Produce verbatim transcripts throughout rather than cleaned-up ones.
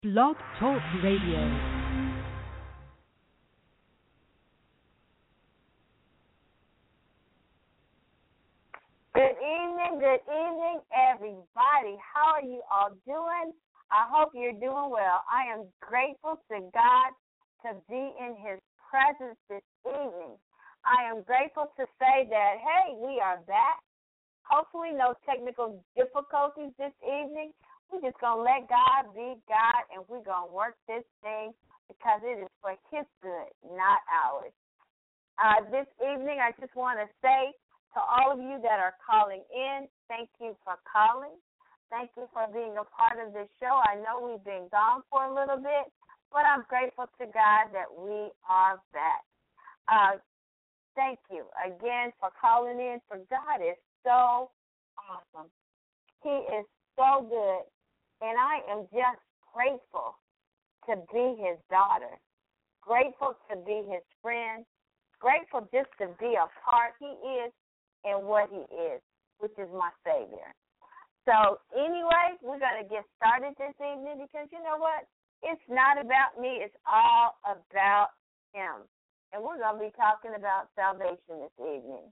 Blog Talk Radio. Good evening, good evening, everybody. How are you all doing? I hope you're doing well. I am grateful to God to be in His presence this evening. I am grateful to say that, hey, we are back. Hopefully no technical difficulties this evening. We're just going to let God be God, and we're going to work this thing because it is for His good, not ours. Uh, this evening, I just want to say to all of you that are calling in, thank you for calling. Thank you for being a part of this show. I know we've been gone for a little bit, but I'm grateful to God that we are back. Uh, thank you again for calling in, for God is so awesome. He is so good, and I am just grateful to be His daughter, grateful to be His friend, grateful just to be a part. He is and what He is, which is my Savior. So anyway, we're going to get started this evening because you know what? It's not about me. It's all about Him. And we're going to be talking about salvation this evening.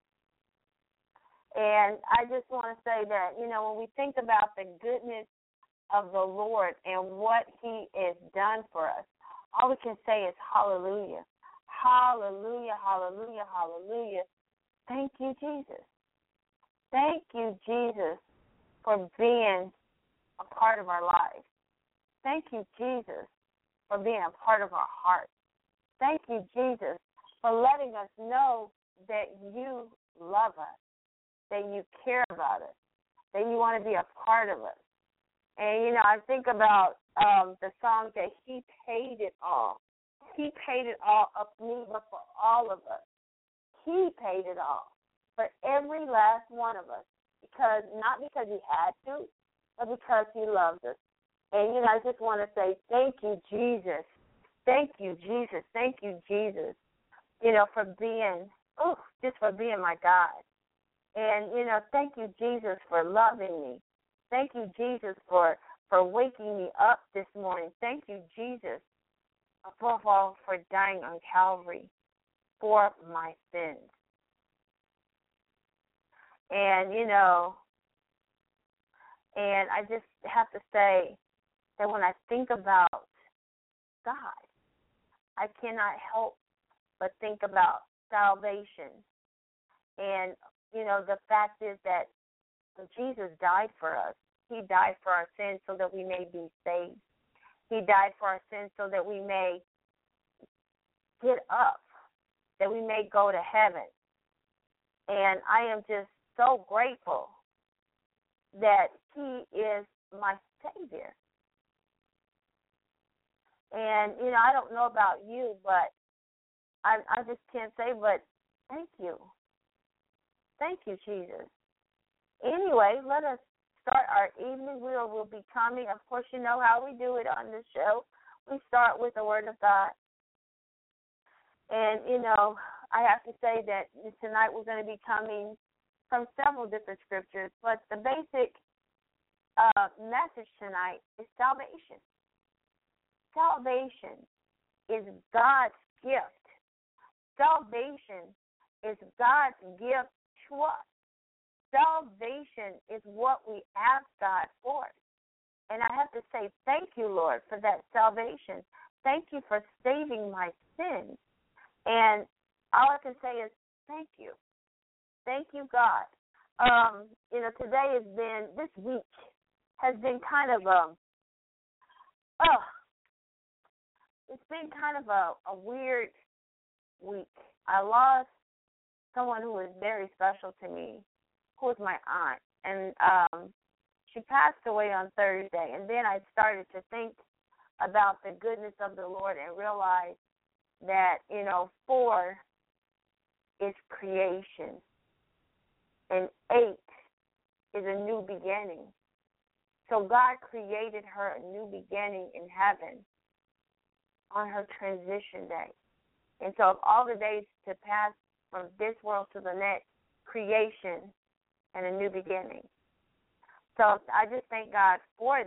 And I just want to say that, you know, when we think about the goodness of the Lord and what He has done for us, all we can say is hallelujah. Hallelujah, hallelujah, hallelujah. Thank you, Jesus. Thank you, Jesus, for being a part of our lives. Thank you, Jesus, for being a part of our hearts. Thank you, Jesus, for letting us know that you love us, that you care about us, that you want to be a part of us. And, you know, I think about um, the song that He paid it all. He paid it all up me, but for all of us. He paid it all for every last one of us, because not because He had to, but because He loves us. And, you know, I just want to say thank you, Jesus. Thank you, Jesus. Thank you, Jesus, you know, for being, oh, just for being my God. And, you know, thank you, Jesus, for loving me. Thank you, Jesus, for, for waking me up this morning. Thank you, Jesus, above all, for dying on Calvary for my sins. And, you know, and I just have to say that when I think about God, I cannot help but think about salvation. And, you know, the fact is that Jesus died for us. He died for our sins so that we may be saved. He died for our sins so that we may get up, that we may go to heaven. And I am just so grateful that He is my Savior. And, you know, I don't know about you, but I, I just can't say but thank you. Thank you, Jesus. Anyway, let us start our evening. We will we'll be coming. Of course, you know how we do it on this show. We start with the Word of God. And, you know, I have to say that tonight we're going to be coming from several different scriptures, but the basic uh, message tonight is salvation. Salvation is God's gift. Salvation is God's gift to us. Salvation is what we ask God for. And I have to say thank you, Lord, for that salvation. Thank you for saving my sins. And all I can say is thank you. Thank you, God. Um, you know, today has been, this week has been kind of a, oh, it's been kind of a, a weird week. I lost someone who was very special to me, who was my aunt. And um, she passed away on Thursday. And then I started to think about the goodness of the Lord and realized that, you know, four is creation, and eight is a new beginning. So God created her a new beginning in heaven on her transition day. And so of all the days to pass from this world to the next, creation and a new beginning. So I just thank God for that.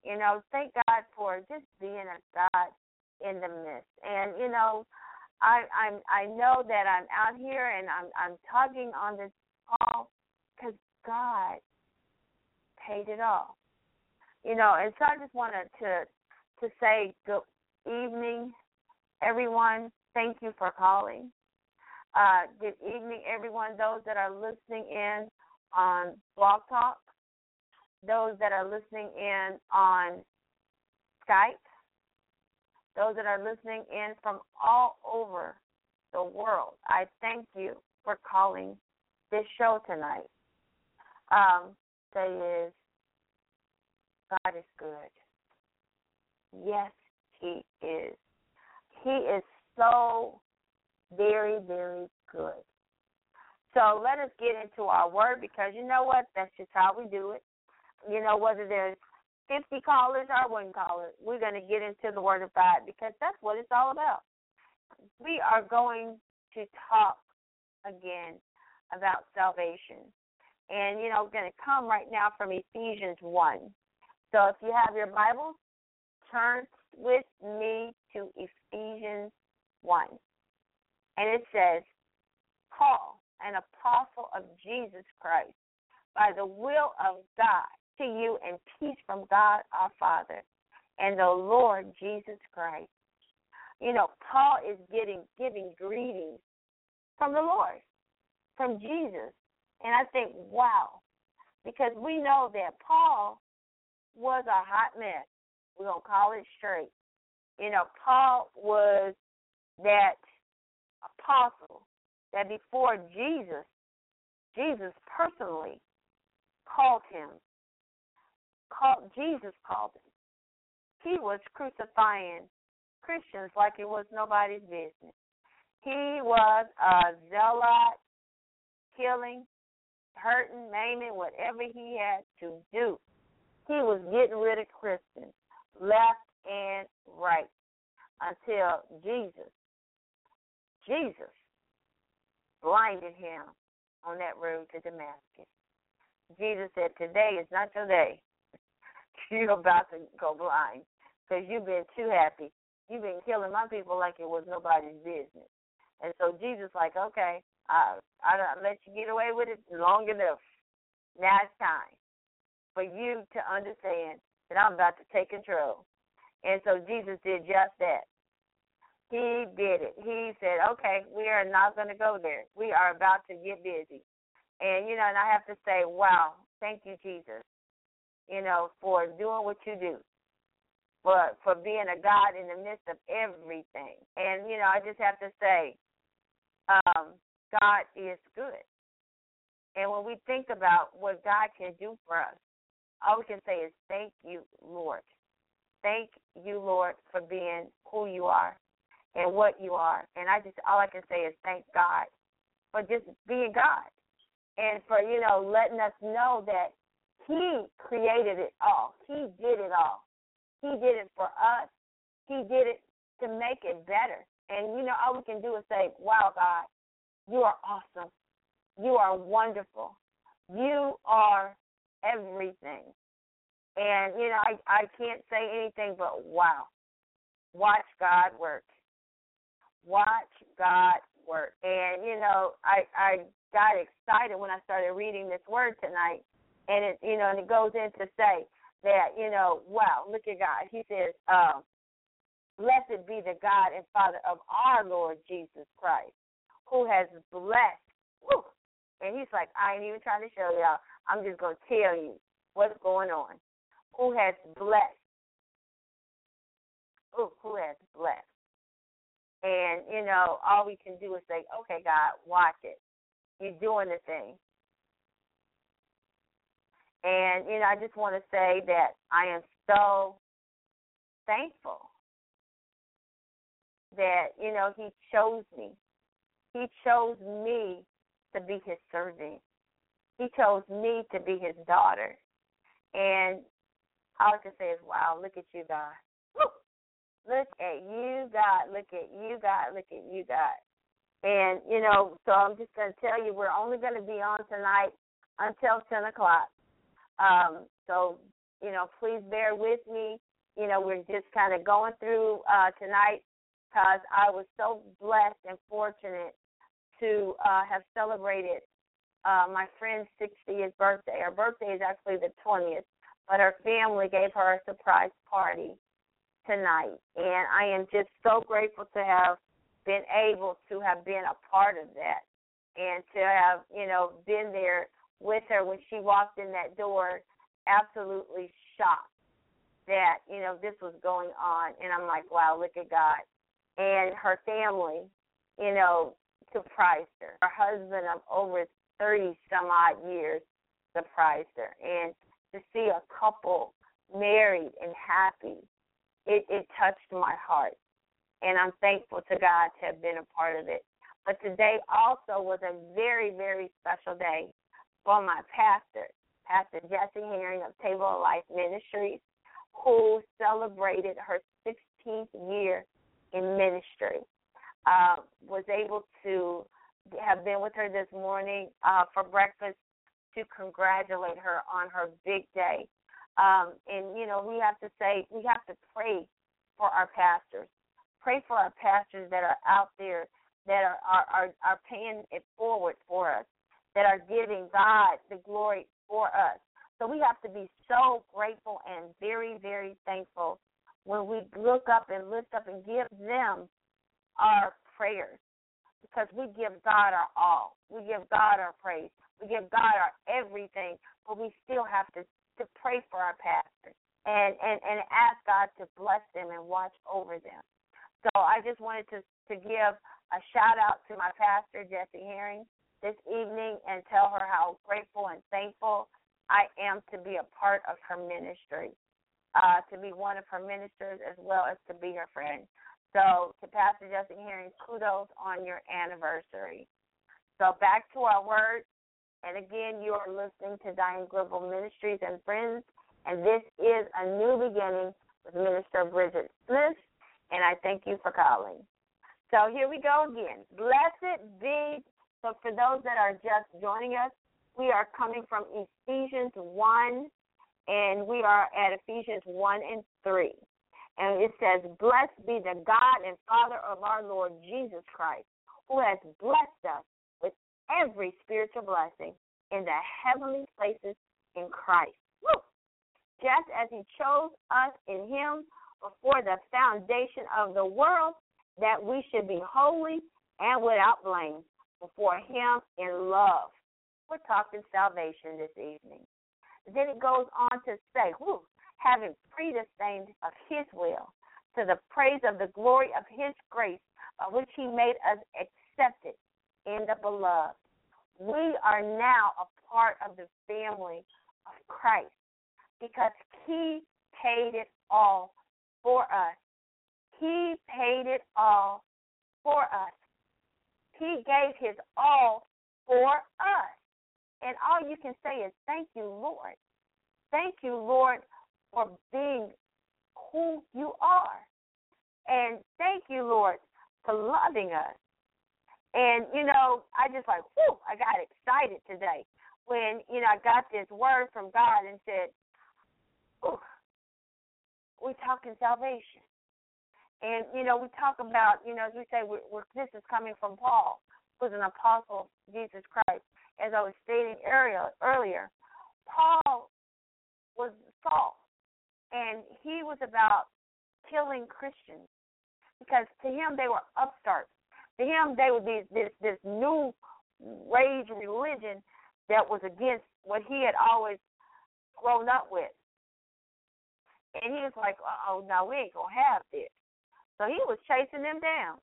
You know, thank God for just being a God in the midst. And, you know, I I'm I know that I'm out here and I'm I'm talking on this call because God paid it all. You know, and so I just wanted to to say good evening, everyone. Thank you for calling. Uh, good evening, everyone. Those that are listening in on Blog Talk, those that are listening in on Skype, those that are listening in from all over the world. I thank you for calling this show tonight. Um, say is God is good. Yes, He is. He is so very, very good. So let us get into our word because you know what? That's just how we do it. You know, whether there's fifty callers or one caller, we're going to get into the word of God because that's what it's all about. We are going to talk again about salvation. And, you know, we're going to come right now from Ephesians one. So if you have your Bibles, turn with me to Ephesians one. And it says, Paul, an apostle of Jesus Christ, by the will of God, to you and peace from God our Father and the Lord Jesus Christ. You know, Paul is getting giving greetings from the Lord, from Jesus. And I think, wow, because we know that Paul was a hot mess. We're going to call it straight. You know, Paul was that apostle that before Jesus, Jesus personally called him. Called, Jesus called him. He was crucifying Christians like it was nobody's business. He was a zealot, killing, hurting, maiming, whatever he had to do. He was getting rid of Christians, left and right, until Jesus, Jesus blinded him on that road to Damascus. Jesus said, today is not your day. You're about to go blind because you've been too happy. You've been killing my people like it was nobody's business. And so Jesus like, okay, I I don't let you get away with it long enough. Now it's time for you to understand that I'm about to take control. And so Jesus did just that. He did it. He said, okay, we are not going to go there. We are about to get busy. And, you know, and I have to say, wow, thank you, Jesus, you know, for doing what you do, for, for being a God in the midst of everything. And, you know, I just have to say, um, God is good. And when we think about what God can do for us, all we can say is thank you, Lord. Thank you, Lord, for being who you are and what you are. And I just, all I can say is thank God for just being God and for, you know, letting us know that He created it all. He did it all. He did it for us. He did it to make it better. And, you know, all we can do is say, wow, God, you are awesome. You are wonderful. You are everything. And, you know, I, I can't say anything but wow. Watch God work. Watch God work. And, you know, I, I got excited when I started reading this word tonight. And, it, you know, and it goes in to say that, you know, wow, look at God. He says, um, blessed be the God and Father of our Lord Jesus Christ, who has blessed. Whew, and he's like, I ain't even trying to show y'all. I'm just going to tell you what's going on. Who has blessed. Ooh, who has blessed. And, you know, all we can do is say, okay, God, watch it. You're doing the thing. And, you know, I just want to say that I am so thankful that, you know, He chose me. He chose me to be His servant. He chose me to be His daughter. And all I can say is, wow, look at you, God. Woo! Look at you, God. Look at you, God. Look at you, God. And, you know, so I'm just going to tell you, we're only going to be on tonight until ten o'clock. Um, so you know, please bear with me. You know, we're just kind of going through uh, tonight because I was so blessed and fortunate to uh, have celebrated uh, my friend's sixtieth birthday. Her birthday is actually the twentieth, but her family gave her a surprise party tonight. And I am just so grateful to have been able to have been a part of that and to have, you know, been there with her when she walked in that door, absolutely shocked that, you know, this was going on. And I'm like, wow, look at God. And her family, you know, surprised her. Her husband of over thirty-some-odd years surprised her. And to see a couple married and happy, it, it touched my heart. And I'm thankful to God to have been a part of it. But today also was a very, very special day for my pastor, Pastor Jessie Herring of Table of Life Ministries, who celebrated her sixteenth year in ministry. Uh, was able to have been with her this morning uh, for breakfast to congratulate her on her big day. Um, and, you know, we have to say, we have to pray for our pastors. Pray for our pastors that are out there that are, are, are, are paying it forward for us, that are giving God the glory for us. So we have to be so grateful and very, very thankful when we look up and lift up and give them our prayers, because we give God our all. We give God our praise. We give God our everything, but we still have to, to pray for our pastors and, and, and ask God to bless them and watch over them. So I just wanted to, to give a shout-out to my pastor, Jessie Herring, this evening and tell her how grateful and thankful I am to be a part of her ministry, uh, to be one of her ministers as well as to be her friend. So to Pastor Jessie Herring, kudos on your anniversary. So back to our word. And again, you are listening to Diane Gribble Ministries and Friends, and this is a new beginning with Minister Bridget Smith, and I thank you for calling. So here we go again. Blessed be, so for those that are just joining us, we are coming from Ephesians one, and we are at Ephesians one and three. And it says, blessed be the God and Father of our Lord Jesus Christ, who has blessed us with every spiritual blessing in the heavenly places in Christ. Woo! Just as he chose us in him before the foundation of the world, that we should be holy and without blame before him in love. We're talking salvation this evening. Then it goes on to say, woo, having predestined of his will, to the praise of the glory of his grace, by which he made us accepted in the beloved. We are now a part of the family of Christ because he paid it all for us. He paid it all for us. He gave his all for us. And all you can say is, thank you, Lord. Thank you, Lord, for being who you are. And thank you, Lord, for loving us. And, you know, I just like, whew, I got excited today when, you know, I got this word from God and said, ooh, we're talking salvation. And, you know, we talk about, you know, as we say, we're, we're, this is coming from Paul, who's an apostle of Jesus Christ. As I was stating earlier, earlier Paul was Saul, and he was about killing Christians because to him they were upstarts. To him they were these, this, this new rage religion that was against what he had always grown up with. And he was like, uh-oh, no, we ain't going to have this. So he was chasing them down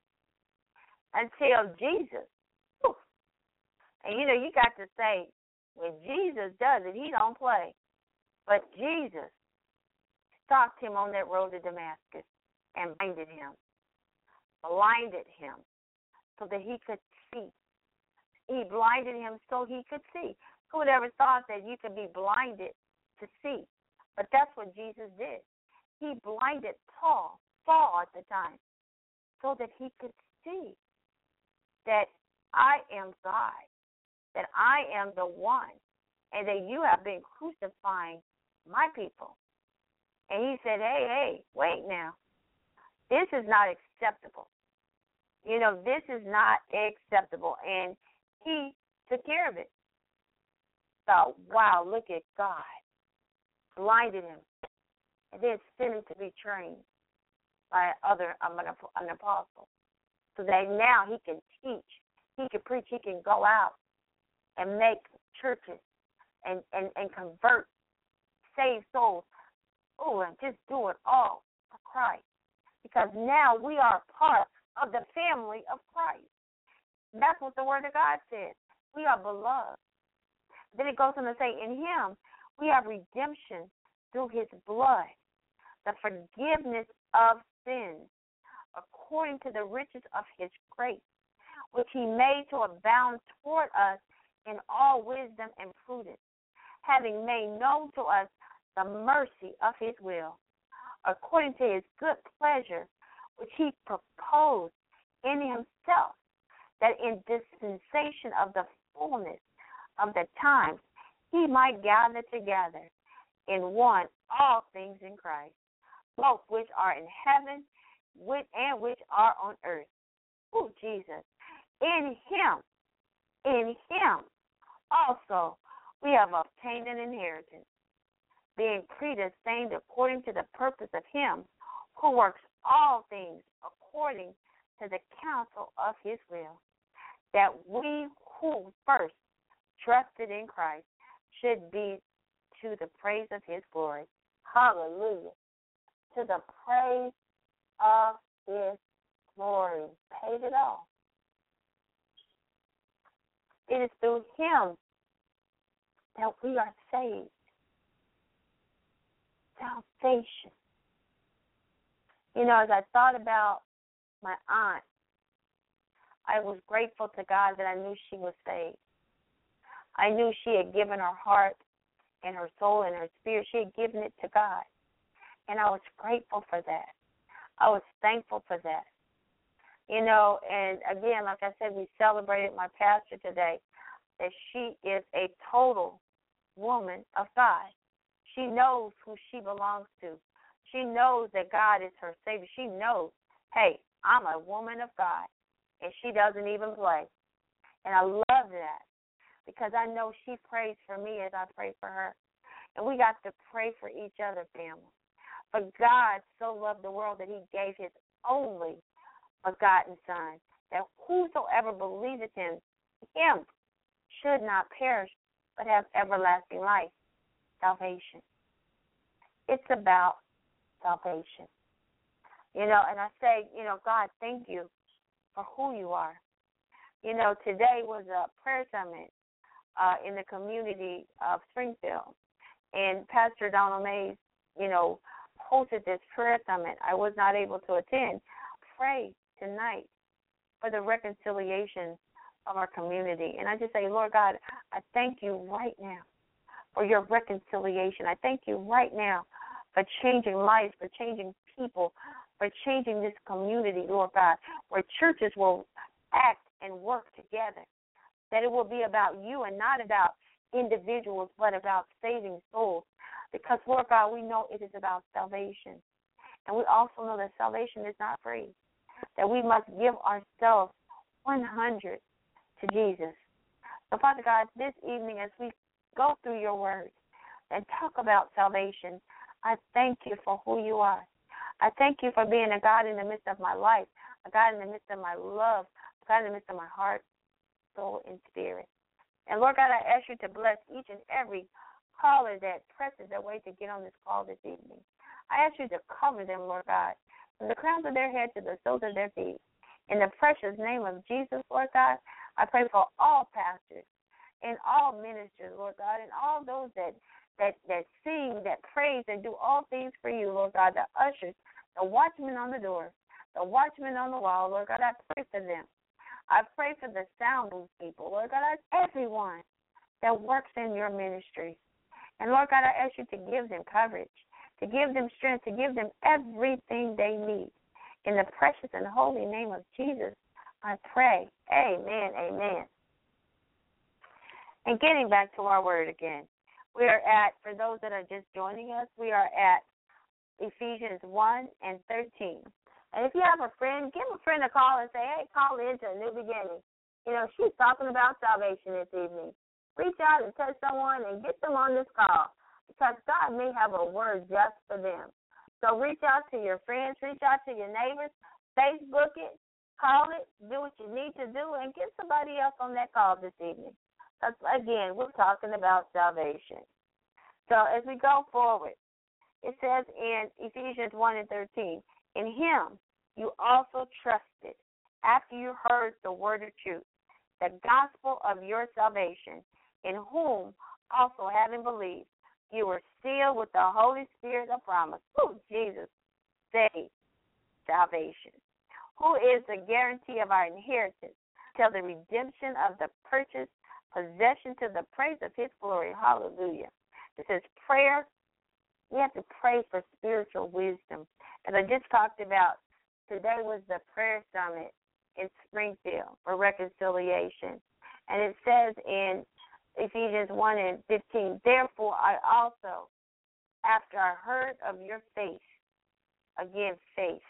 until Jesus. Whew. And, you know, you got to say, when Jesus does it, he don't play. But Jesus stopped him on that road to Damascus and blinded him, blinded him so that he could see. He blinded him so he could see. Who would ever thought that you could be blinded to see? But that's what Jesus did. He blinded Paul, Paul at the time, so that he could see that I am God, that I am the one, and that you have been crucifying my people. And he said, hey, hey, wait now. This is not acceptable. You know, this is not acceptable. And he took care of it. So, wow, look at God. Blinded him. And then sent him to be trained by other um, an apostle. So that now he can teach. He can preach. He can go out and make churches and, and, and convert, save souls. Oh, and just do it all for Christ. Because now we are part of the family of Christ. That's what the Word of God says. We are beloved. Then it goes on to say, in him we have redemption through his blood, the forgiveness of sins, according to the riches of his grace, which he made to abound toward us in all wisdom and prudence, having made known to us the mercy of his will, according to his good pleasure, which he proposed in himself, that in dispensation of the fullness of the times he might gather together in one all things in Christ, both which are in heaven which and which are on earth. Oh, Jesus. In him, in him also we have obtained an inheritance, being predestined according to the purpose of him who works all things according to the counsel of his will, that we who first trusted in Christ should be to the praise of his glory. Hallelujah. To the praise of his glory. Paid it all. It is through him that we are saved. Salvation. You know, as I thought about my aunt, I was grateful to God that I knew she was saved. I knew she had given her heart and her soul and her spirit. She had given it to God. And I was grateful for that. I was thankful for that. You know, and again, like I said, we celebrated my pastor today, that she is a total woman of God. She knows who she belongs to. She knows that God is her Savior. She knows, hey, I'm a woman of God, and she doesn't even play. And I love that because I know she prays for me as I pray for her. And we got to pray for each other, family. For God so loved the world that he gave his only begotten Son, that whosoever believeth in him should not perish, but have everlasting life, salvation. It's about salvation. You know, and I say, you know, God, thank you for who you are. You know, today was a prayer summit uh, in the community of Springfield, and Pastor Donald Mays, you know, hosted this prayer summit. I was not able to attend. Pray tonight for the reconciliation of our community. And I just say, Lord God, I thank you right now for your reconciliation. I thank you right now for changing lives, for changing people, for changing this community, Lord God, where churches will act and work together, that it will be about you and not about individuals, but about saving souls. Because, Lord God, we know it is about salvation. And we also know that salvation is not free, that we must give ourselves one hundred to Jesus. So, Father God, this evening as we go through your word and talk about salvation, I thank you for who you are. I thank you for being a God in the midst of my life, a God in the midst of my love, a God in the midst of my heart, soul, and spirit. And, Lord God, I ask you to bless each and every caller that presses their way to get on this call this evening. I ask you to cover them, Lord God, from the crowns of their head to the soles of their feet. In the precious name of Jesus, Lord God, I pray for all pastors and all ministers, Lord God, and all those that that, that sing, that praise, and do all things for you, Lord God, the ushers, the watchmen on the door, the watchmen on the wall, Lord God, I pray for them. I pray for the sound booth people, Lord God, everyone that works in your ministry. And, Lord God, I ask you to give them courage, to give them strength, to give them everything they need. In the precious and holy name of Jesus, I pray. Amen, amen. And getting back to our word again, We are at, for those that are just joining us, we are at Ephesians one and thirteen. And if you have a friend, give a friend a call and say, hey, call into a new beginning. You know, she's talking about salvation this evening. Reach out and touch someone and get them on this call because God may have a word just for them. So reach out to your friends, reach out to your neighbors, Facebook it, call it, do what you need to do, and get somebody else on that call this evening. Because, again, we're talking about salvation. So as we go forward, it says in Ephesians one and thirteen, in him you also trusted after you heard the word of truth, the gospel of your salvation, in whom also having believed, you were sealed with the Holy Spirit of promise. Oh, Jesus, saved salvation, who is the guarantee of our inheritance till the redemption of the purchased possession to the praise of his glory. Hallelujah. It says prayer. We have to pray for spiritual wisdom. As I just talked about, today was the prayer summit in Springfield for reconciliation. And it says in Ephesians one and fifteen, therefore I also, after I heard of your faith, again, faith,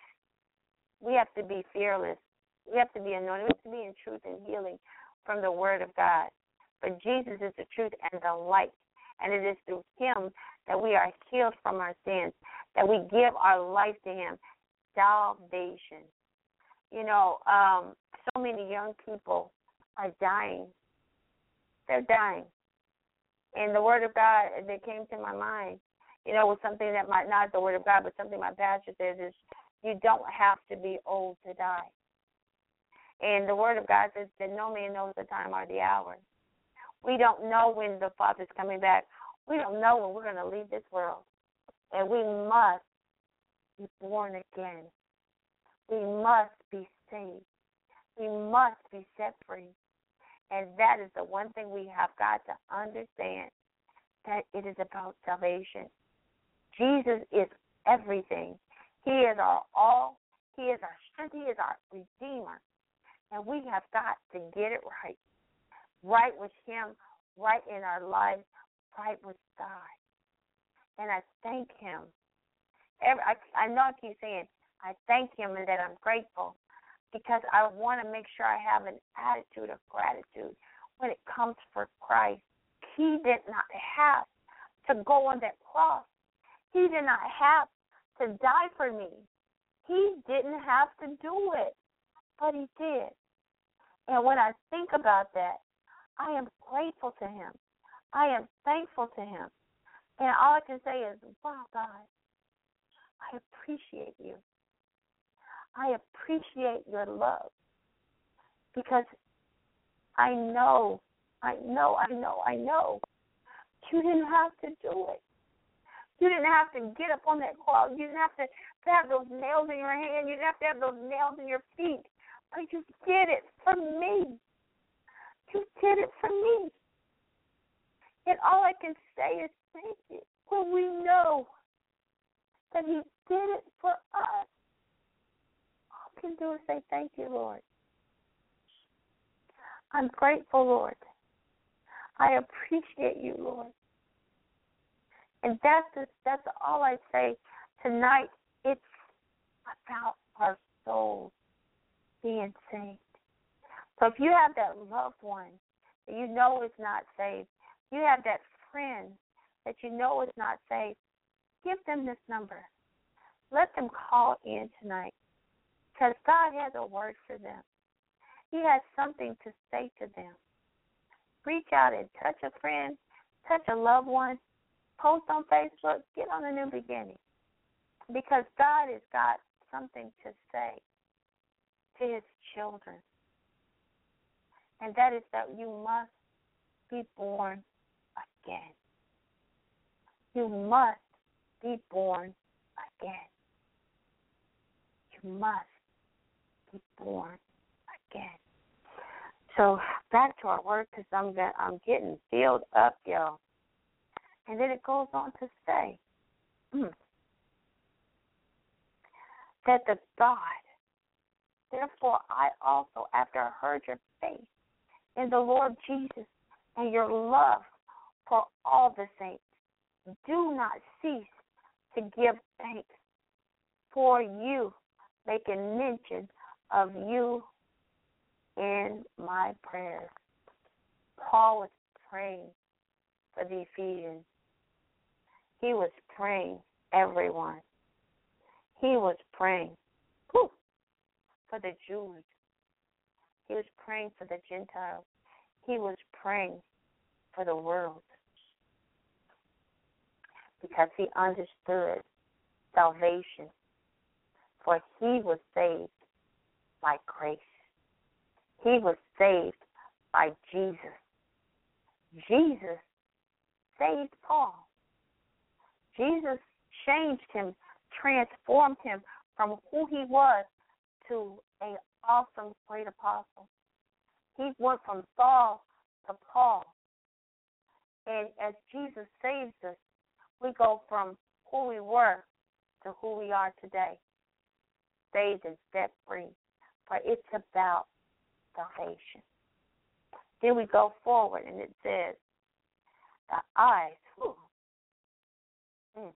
we have to be fearless. We have to be anointed. We have to be in truth and healing from the word of God. But Jesus is the truth and the light. And it is through him that we are healed from our sins, that we give our life to him. Salvation. You know, um, so many young people are dying. They're dying. And the word of God that came to my mind, you know, was something that might not the word of God, but something my pastor says is you don't have to be old to die. And the word of God says that no man knows the time or the hour. We don't know when the Father's coming back. We don't know when we're going to leave this world. And we must be born again. We must be saved. We must be set free. And that is the one thing we have got to understand, that it is about salvation. Jesus is everything. He is our all. He is our strength. He is our Redeemer. And we have got to get it right. Right with him, right in our lives, right with God. And I thank him. Every, I, I know I keep saying, I thank him and that I'm grateful because I want to make sure I have an attitude of gratitude when it comes for Christ. He did not have to go on that cross. He did not have to die for me. He didn't have to do it, but he did. And when I think about that, I am grateful to him. I am thankful to him. And all I can say is, wow, God, I appreciate you. I appreciate your love because I know, I know, I know, I know you didn't have to do it. You didn't have to get up on that cross. You didn't have to have those nails in your hand. You didn't have to have those nails in your feet. But you did it for me. You did it for me. And all I can say is thank you. When we know that he did it for us, all I can do is say thank you, Lord. I'm grateful, Lord. I appreciate you, Lord. And that's just, that's all I say tonight. It's about our souls being saved. So if you have that loved one that you know is not saved, you have that friend that you know is not saved, give them this number. Let them call in tonight because God has a word for them. He has something to say to them. Reach out and touch a friend, touch a loved one, post on Facebook, get on a new beginning because God has got something to say to his children. And that is that you must be born again. You must be born again. You must be born again. So back to our word because I'm, I'm getting filled up, y'all. And then it goes on to say mm, that the God, therefore I also, after I heard your faith in the Lord Jesus and your love for all the saints. Do not cease to give thanks for you, making mention of you in my prayers. Paul was praying for the Ephesians. He was praying everyone. He was praying whew, for the Jews. He was praying for the Gentiles. He was praying for the world because he understood salvation, for he was saved by grace. He was saved by Jesus. Jesus saved Paul. Jesus changed him, transformed him from who he was to an awesome great apostle. He went from Saul to Paul. And as Jesus saves us, we go from who we were to who we are today, saved and set free. For it's about salvation. Then we go forward, and it says, the eyes, whew, mm,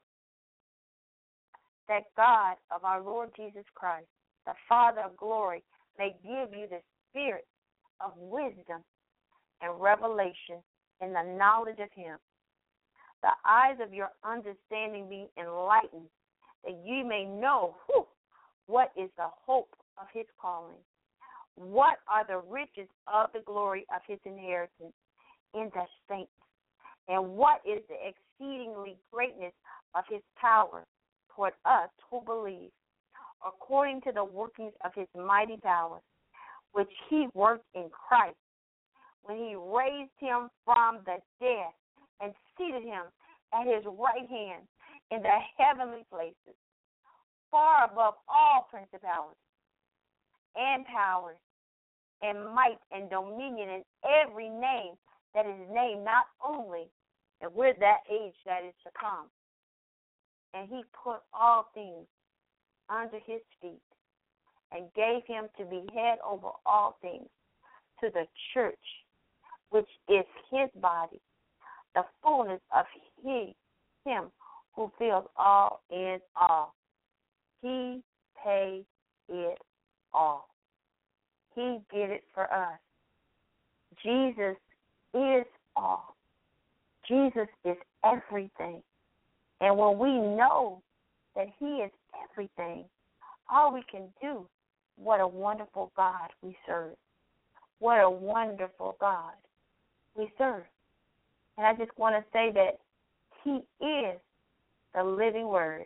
that God of our Lord Jesus Christ, the Father of glory, may give you the spirit of wisdom and revelation in the knowledge of him. The eyes of your understanding be enlightened, that you may know whew, what is the hope of his calling. What are the riches of the glory of his inheritance in the saints? And what is the exceedingly greatness of his power toward us who believe, according to the workings of his mighty power, which he worked in Christ, when he raised him from the dead and seated him at his right hand in the heavenly places, far above all principalities and powers and might and dominion and every name that is named, not only, and we're that age that is to come. And he put all things under his feet and gave him to be head over all things to the church, which is his body, the fullness of he, him who fills all in all. He paid it all. He did it for us. Jesus is all. Jesus is everything. And when we know that he is everything, all we can do, what a wonderful God we serve. What a wonderful God we serve. And I just want to say that he is the living word.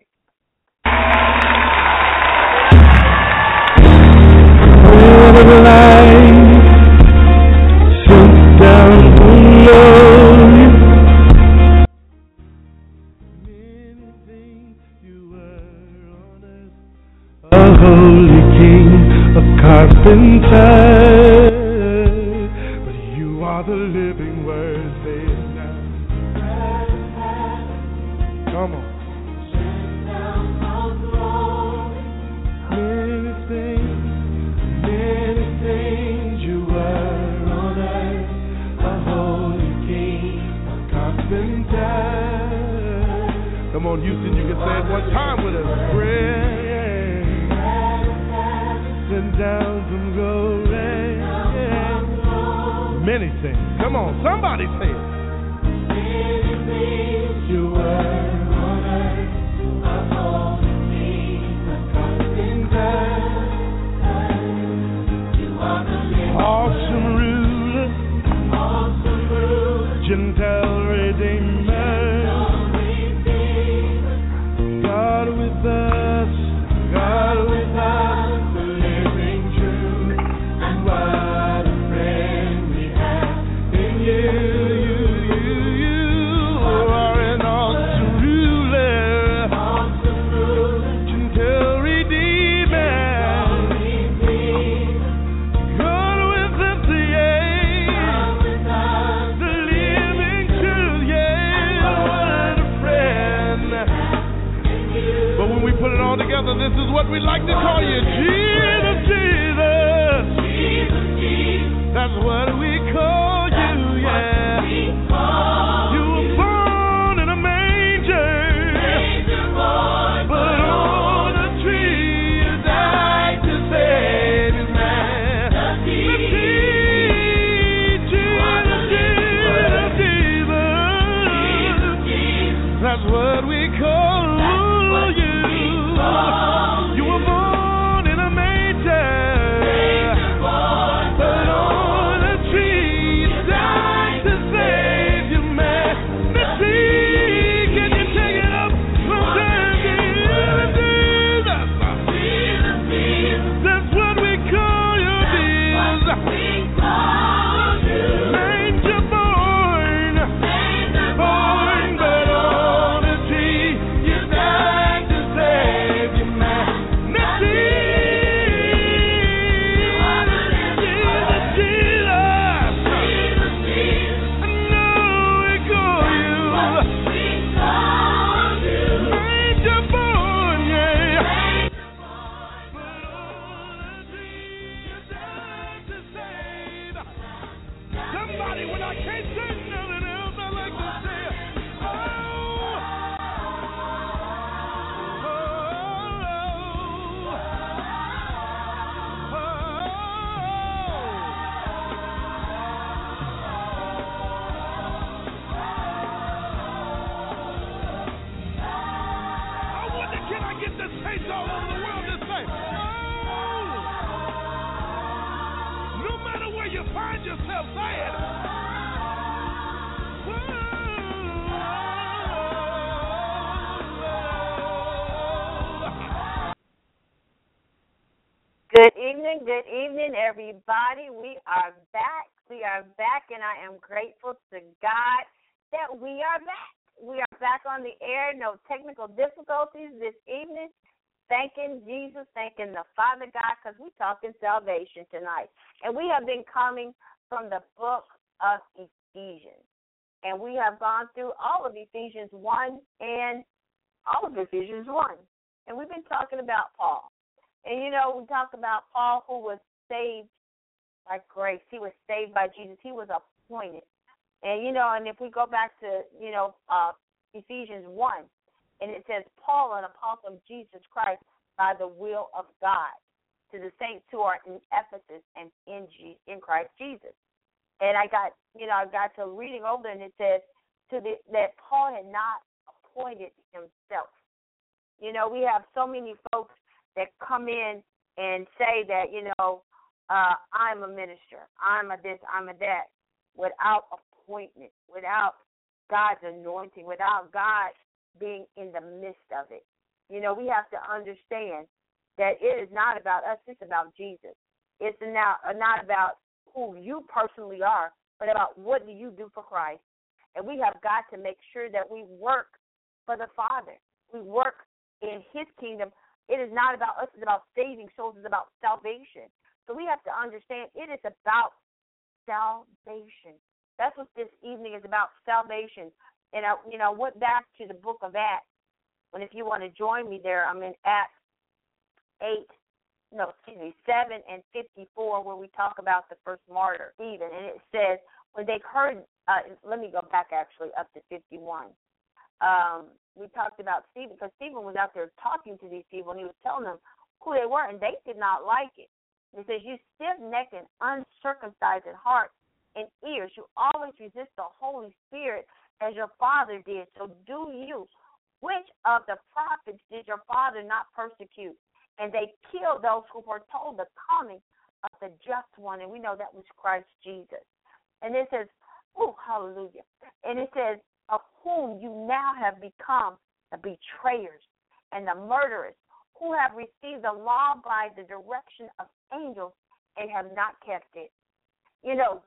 Carpenter, but you are the living word. Say it now. Come on. Many things, many things you were on earth, a holy king, a carpenter. Come on, Houston, you can say it one time with us. Bread. Send down some glory. Many things. Come on, somebody say it. Many things you were on earth, a holy king, a carpenter. You are the living awesome ruler, awesome ruler, Gentile redeemer, God with us, God with us. This is what we like to call you, Jesus, Jesus. Jesus, Jesus. That's what we call you, yeah. You were can't say nothing else. I like to say, oh, oh, oh, I wonder, can I get the saints all over the world to say, oh, no matter where you find yourself, say it. Good evening, good evening, everybody. We are back. We are back, and I am grateful to God that we are back. We are back on the air, no technical difficulties this evening. Thanking Jesus, thanking the Father God, because we're talking salvation tonight. And we have been coming from the book of Ephesians. And we have gone through all of Ephesians one and all of Ephesians one. And we've been talking about Paul. And, you know, we talked about Paul, who was saved by grace. He was saved by Jesus. He was appointed. And, you know, and if we go back to, you know, uh, Ephesians one, and it says, Paul, an apostle of Jesus Christ, by the will of God, to the saints who are in Ephesus and in G- in Christ Jesus. And I got, you know, I got to reading over, and it says to the, that Paul had not appointed himself. You know, we have so many folks that come in and say that, you know, uh, I'm a minister, I'm a this, I'm a that, without appointment, without God's anointing, without God being in the midst of it. You know, we have to understand that it is not about us, it's about Jesus. It's not, not about who you personally are, but about what do you do for Christ. And we have got to make sure that we work for the Father. We work in his kingdom. It is not about us, it's about saving souls, it's about salvation. So we have to understand it is about salvation. That's what this evening is about, salvation. And I, you know, went back to the book of Acts. And if you want to join me there, I'm in Acts eight, no, excuse me, seven and fifty-four, where we talk about the first martyr, Stephen. And it says, when they heard, uh, let me go back actually up to fifty-one. Um, we talked about Stephen, because Stephen was out there talking to these people, and he was telling them who they were, and they did not like it. It says, you stiff-necked and uncircumcised in heart and ears, you always resist the Holy Spirit as your father did. So do you. Which of the prophets did your father not persecute? And they killed those who foretold the coming of the just one. And we know that was Christ Jesus. And it says, oh, hallelujah. And it says, of whom you now have become the betrayers and the murderers, who have received the law by the direction of angels and have not kept it. You know,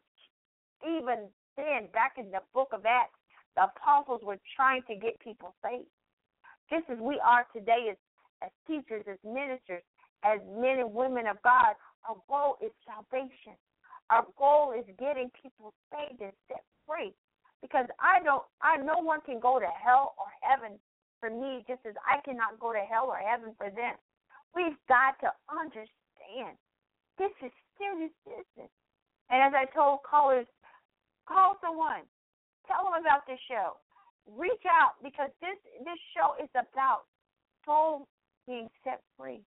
even then, back in the book of Acts, the apostles were trying to get people saved. Just as we are today as, as teachers, as ministers, as men and women of God, our goal is salvation. Our goal is getting people saved and set free. Because I don't, I no one can go to hell or heaven for me, just as I cannot go to hell or heaven for them. We've got to understand this is serious business. And as I told callers, call someone. Tell them about this show. Reach out, because this, this show is about souls being set free.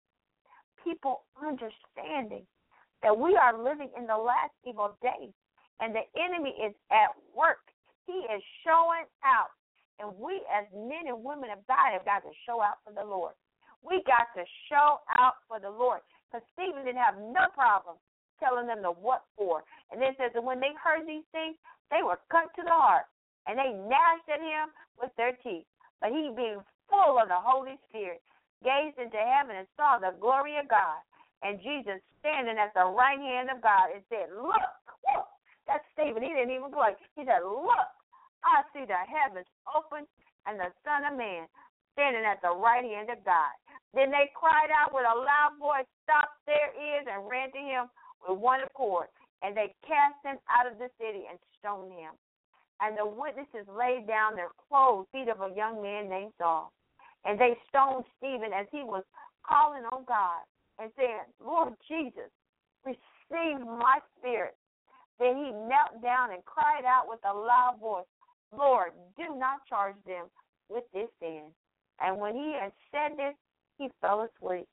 People understanding that we are living in the last evil days, and the enemy is at work. He is showing out. And we as men and women of God have got to show out for the Lord. We got to show out for the Lord. Because Stephen didn't have no problem telling them the what for. And then it says that when they heard these things, they were cut to the heart. And they gnashed at him with their teeth. But he, being full of the Holy Spirit, gazed into heaven and saw the glory of God, and Jesus standing at the right hand of God, and said, look, look. That's Stephen. He didn't even play. He said, look, I see the heavens open and the Son of Man standing at the right hand of God. Then they cried out with a loud voice, stopped their ears, and ran to him with one accord. And they cast him out of the city and stoned him. And the witnesses laid down their clothes, feet of a young man named Saul. And they stoned Stephen as he was calling on God and saying, Lord Jesus, receive my spirit. Then he knelt down and cried out with a loud voice, Lord, do not charge them with this sin. And when he had said this, he fell asleep.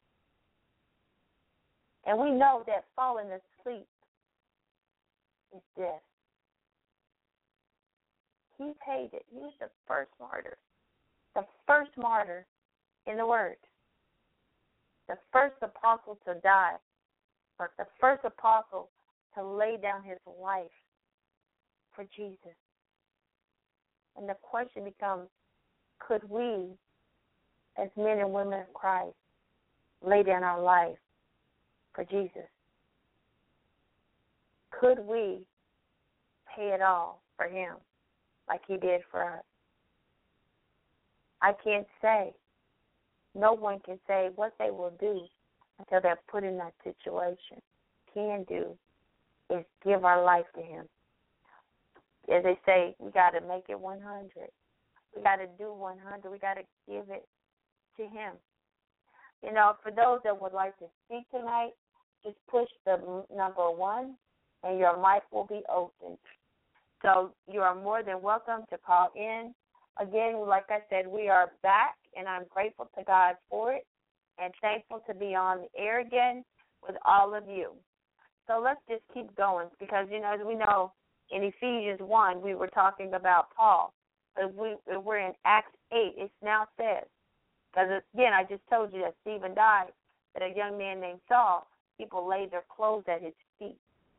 And we know that falling asleep is death. He paid it. He was the first martyr. The first martyr in the Word. The first apostle to die. Or the first apostle to lay down his life for Jesus. And the question becomes, could we, as men and women of Christ, lay down our life for Jesus? Could we pay it all for him like he did for us? I can't say. No one can say what they will do until they're put in that situation. Can do is give our life to him. As they say, we got to make it one hundred. We got to do one hundred. We got to give it to him. You know, for those that would like to speak tonight, just push the number one, and your mic will be open. So you are more than welcome to call in. Again, like I said, we are back, and I'm grateful to God for it and thankful to be on the air again with all of you. So let's just keep going because, you know, as we know, in Ephesians one, we were talking about Paul. If, we, if we're in Acts eight, it now says, because, again, I just told you that Stephen died, that a young man named Saul, people laid their clothes at his feet.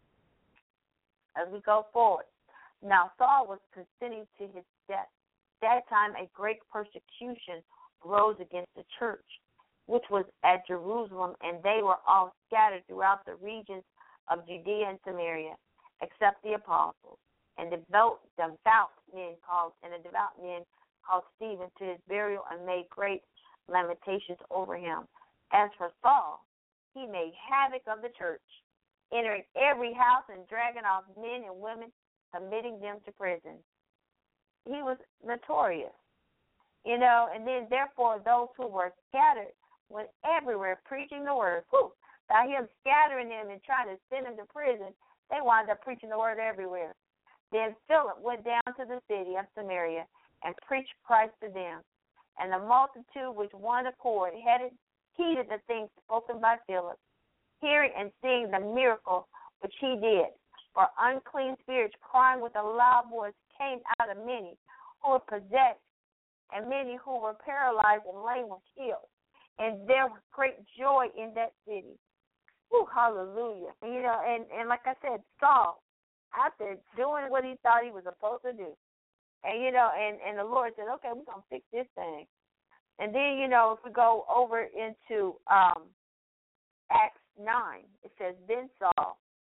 As we go forward. Now, Saul was consenting to his death. At that time, a great persecution rose against the church, which was at Jerusalem, and they were all scattered throughout the regions of Judea and Samaria, except the apostles. And devout, devout men called, and a devout man called Stephen to his burial and made great lamentations over him. As for Saul, he made havoc of the church, entering every house and dragging off men and women, committing them to prison. He was notorious, you know, and then therefore those who were scattered went everywhere preaching the word. Whew. By him scattering them and trying to send them to prison, they wound up preaching the word everywhere. Then Philip went down to the city of Samaria and preached Christ to them. And the multitude with one accord headed, heeded the things spoken by Philip, hearing and seeing the miracle which he did. For unclean spirits crying with a loud voice came out of many who were possessed, and many who were paralyzed and lame were healed. And there was great joy in that city. Whew, hallelujah. And, you know, and, and like I said, Saul, after doing what he thought he was supposed to do, and, you know, and, and the Lord said, okay, we're going to fix this thing. And then, you know, if we go over into um, Acts nine, it says, then Saul,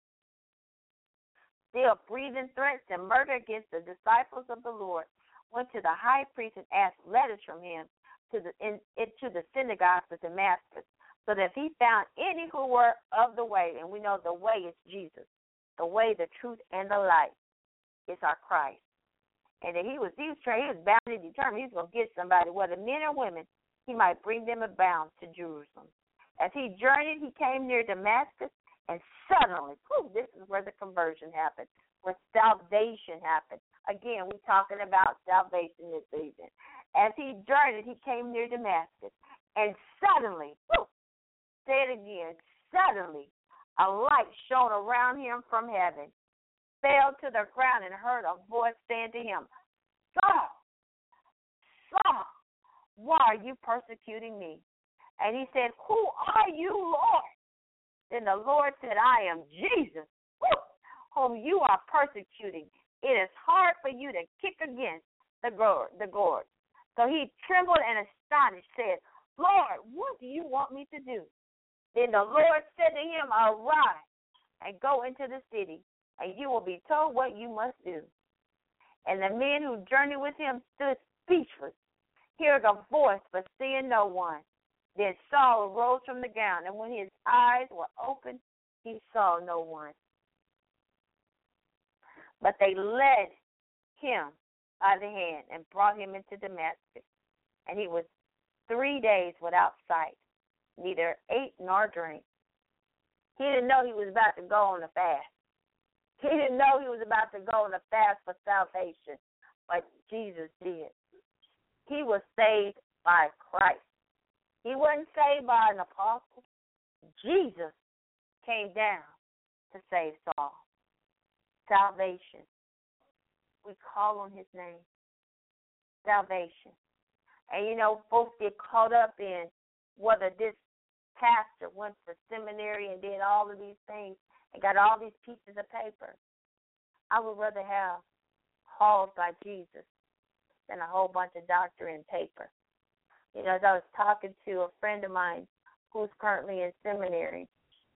still breathing threats and murder against the disciples of the Lord, went to the high priest and asked letters from him to the in, into the synagogues of Damascus, so that if he found any who were of the way, and we know the way is Jesus, the way, the truth, and the light is our Christ. And that he was he was he was bound and determined he was going to get somebody, whether men or women, he might bring them abound to Jerusalem. As he journeyed, he came near Damascus, and suddenly, whew, this is where the conversion happened, where salvation happened. Again, we're talking about salvation this season. As he journeyed, he came near Damascus, and suddenly, whew, say it again, suddenly a light shone around him from heaven, fell to the ground, and heard a voice saying to him, Saul, Saul, why are you persecuting me? And he said, who are you, Lord? Then the Lord said, I am Jesus, whom you are persecuting. It is hard for you to kick against the gourd. The gourd. So he trembled and astonished, said, Lord, what do you want me to do? Then the Lord said to him, arise and go into the city, and you will be told what you must do. And the men who journeyed with him stood speechless, hearing a voice but seeing no one. Then Saul arose from the ground, and when his eyes were opened, he saw no one. But they led him by the hand and brought him into Damascus. And he was three days without sight, neither ate nor drank. He didn't know he was about to go on a fast. He didn't know he was about to go on a fast for salvation, but Jesus did. He was saved by Christ. He wasn't saved by an apostle. Jesus came down to save Saul. Salvation. We call on his name. Salvation. And, you know, folks get caught up in whether this pastor went to seminary and did all of these things and got all these pieces of paper. I would rather have called by Jesus than a whole bunch of doctrine and paper. You know, as I was talking to a friend of mine who's currently in seminary,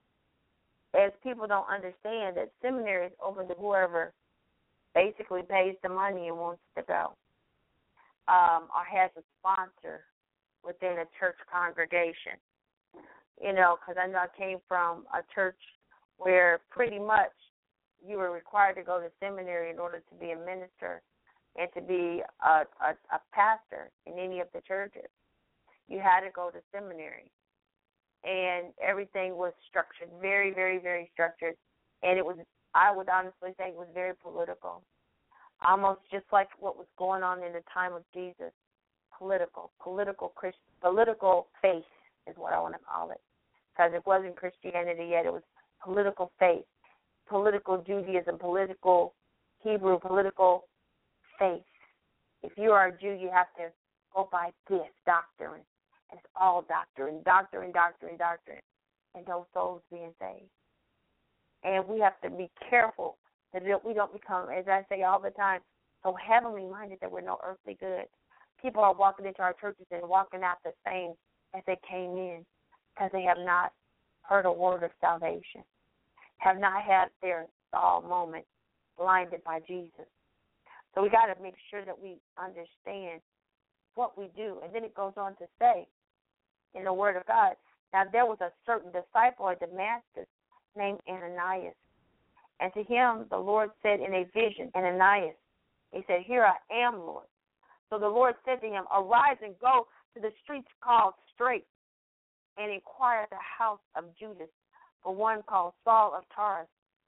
as people don't understand that seminary is open to whoever basically pays the money and wants to go, um, or has a sponsor within a church congregation. You know, because I know I came from a church where pretty much you were required to go to seminary in order to be a minister and to be a, a, a pastor in any of the churches. You had to go to seminary. And everything was structured, very, very, very structured. And it was, I would honestly say, it was very political, almost just like what was going on in the time of Jesus. Political, political Christ, political faith is what I want to call it, because it wasn't Christianity yet. It was political faith, political Judaism, political Hebrew, political faith. If you are a Jew, you have to go by this doctrine. It's all doctrine, doctrine, doctrine, doctrine, and no souls being saved. And we have to be careful that we don't become, as I say all the time, so heavenly minded that we're no earthly good. People are walking into our churches and walking out the same as they came in because they have not heard a word of salvation, have not had their Saul moment blinded by Jesus. So we got to make sure that we understand what we do. And then it goes on to say in the Word of God, now there was a certain disciple at Damascus named Ananias. And to him the Lord said in a vision, Ananias, he said, here I am, Lord. So the Lord said to him, arise and go to the streets called Straight and inquire at the house of Judas for one called Saul of Tarsus.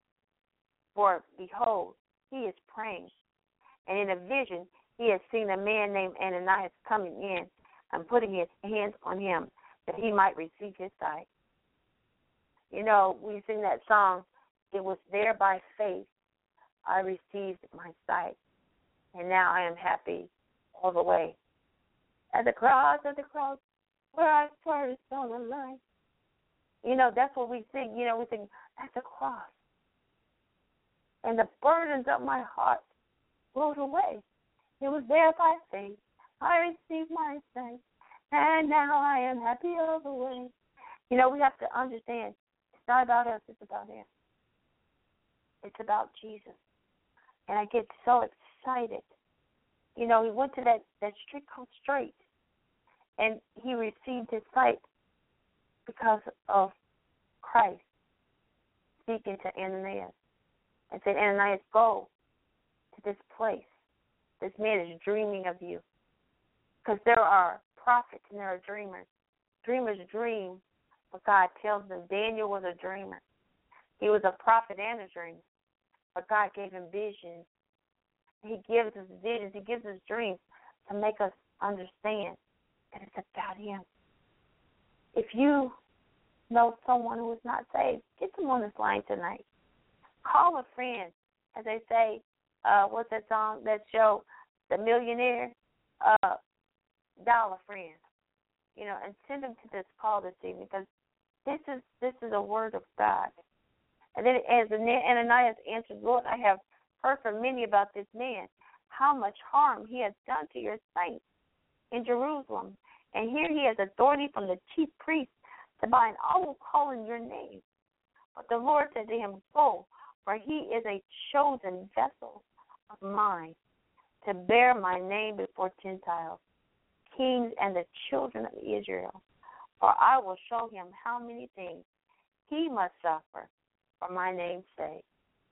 For behold, he is praying. And in a vision he has seen a man named Ananias coming in and putting his hands on him that he might receive his sight. You know, we sing that song, it was there by faith I received my sight, and now I am happy all the way. At the cross, at the cross, where I first saw the light. You know, that's what we sing. You know, we sing, at the cross. And the burdens of my heart rolled away. It was there by faith I received my sight, and now I am happy all the way. You know, we have to understand, it's not about us, it's about him. It's about Jesus. And I get so excited. You know, he went to that, that street called Straight, and he received his sight because of Christ speaking to Ananias and said, Ananias, go to this place. This man is dreaming of you. Because there are prophets and there are dreamers. Dreamers dream what God tells them. Daniel was a dreamer. He was a prophet and a dreamer. But God gave him visions. He gives us visions. He gives us dreams to make us understand that it's about him. If you know someone who is not saved, get them on this line tonight. Call a friend. As they say, uh, what's that song, that show, The Millionaire? Uh, dial a friend. You know, and send them to this call this evening, because this is this is a word of God. And then as Ananias answered, Lord, I have heard from many about this man, how much harm he has done to your saints in Jerusalem. And here he has authority from the chief priest to bind all who call in your name. But the Lord said to him, go, for he is a chosen vessel of mine to bear my name before Gentiles, kings, and the children of Israel. For I will show him how many things he must suffer for my name's sake.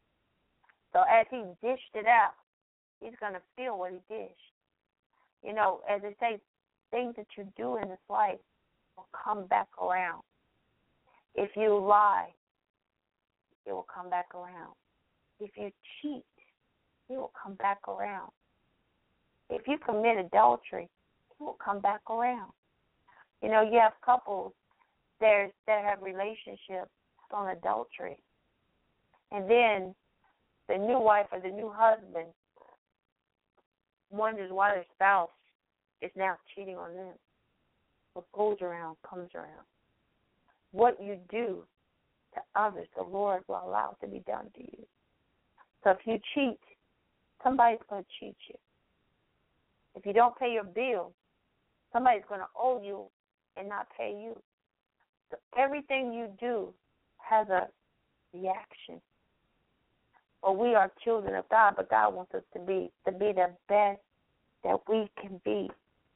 So as he dished it out, he's going to feel what he dished. You know, as they say, things that you do in this life will come back around. If you lie, it will come back around. if you cheat, he will come back around. If you commit adultery, he will come back around. You know, you have couples there's, that have relationships on adultery. And then the new wife or the new husband wonders why their spouse is now cheating on them. What goes around comes around. What you do to others, the Lord will allow to be done to you. So if you cheat, somebody's going to cheat you. If you don't pay your bill, somebody's going to owe you and not pay you. So everything you do has a reaction. Well, we are children of God, but God wants us to be to be the best that we can be.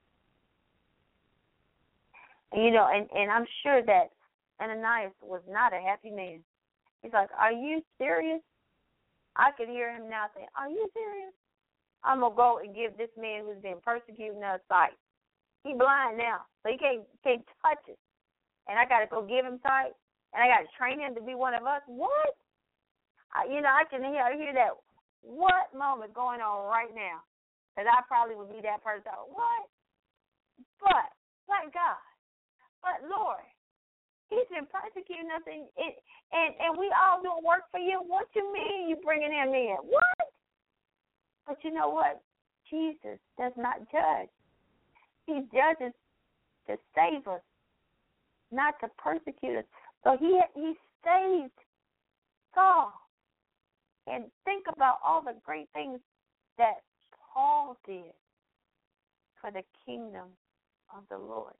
And, you know, and, and I'm sure that Ananias was not a happy man. He's like, are you serious? I could hear him now saying, are you serious? I'm going to go and give this man who's been persecuting us sight. He's blind now, so he can't, can't touch it. And I got to go give him sight, and I got to train him to be one of us. What? I, you know, I can hear, I hear that what moment going on right now, because I probably would be that person. What? But, like God, but Lord, he's been persecuting us, and, and, and we all doing work for you. What you mean you bringing him in? What? But you know what? Jesus does not judge. He judges to save us, not to persecute us. So he he saved Saul. And think about all the great things that Paul did for the kingdom of the Lord.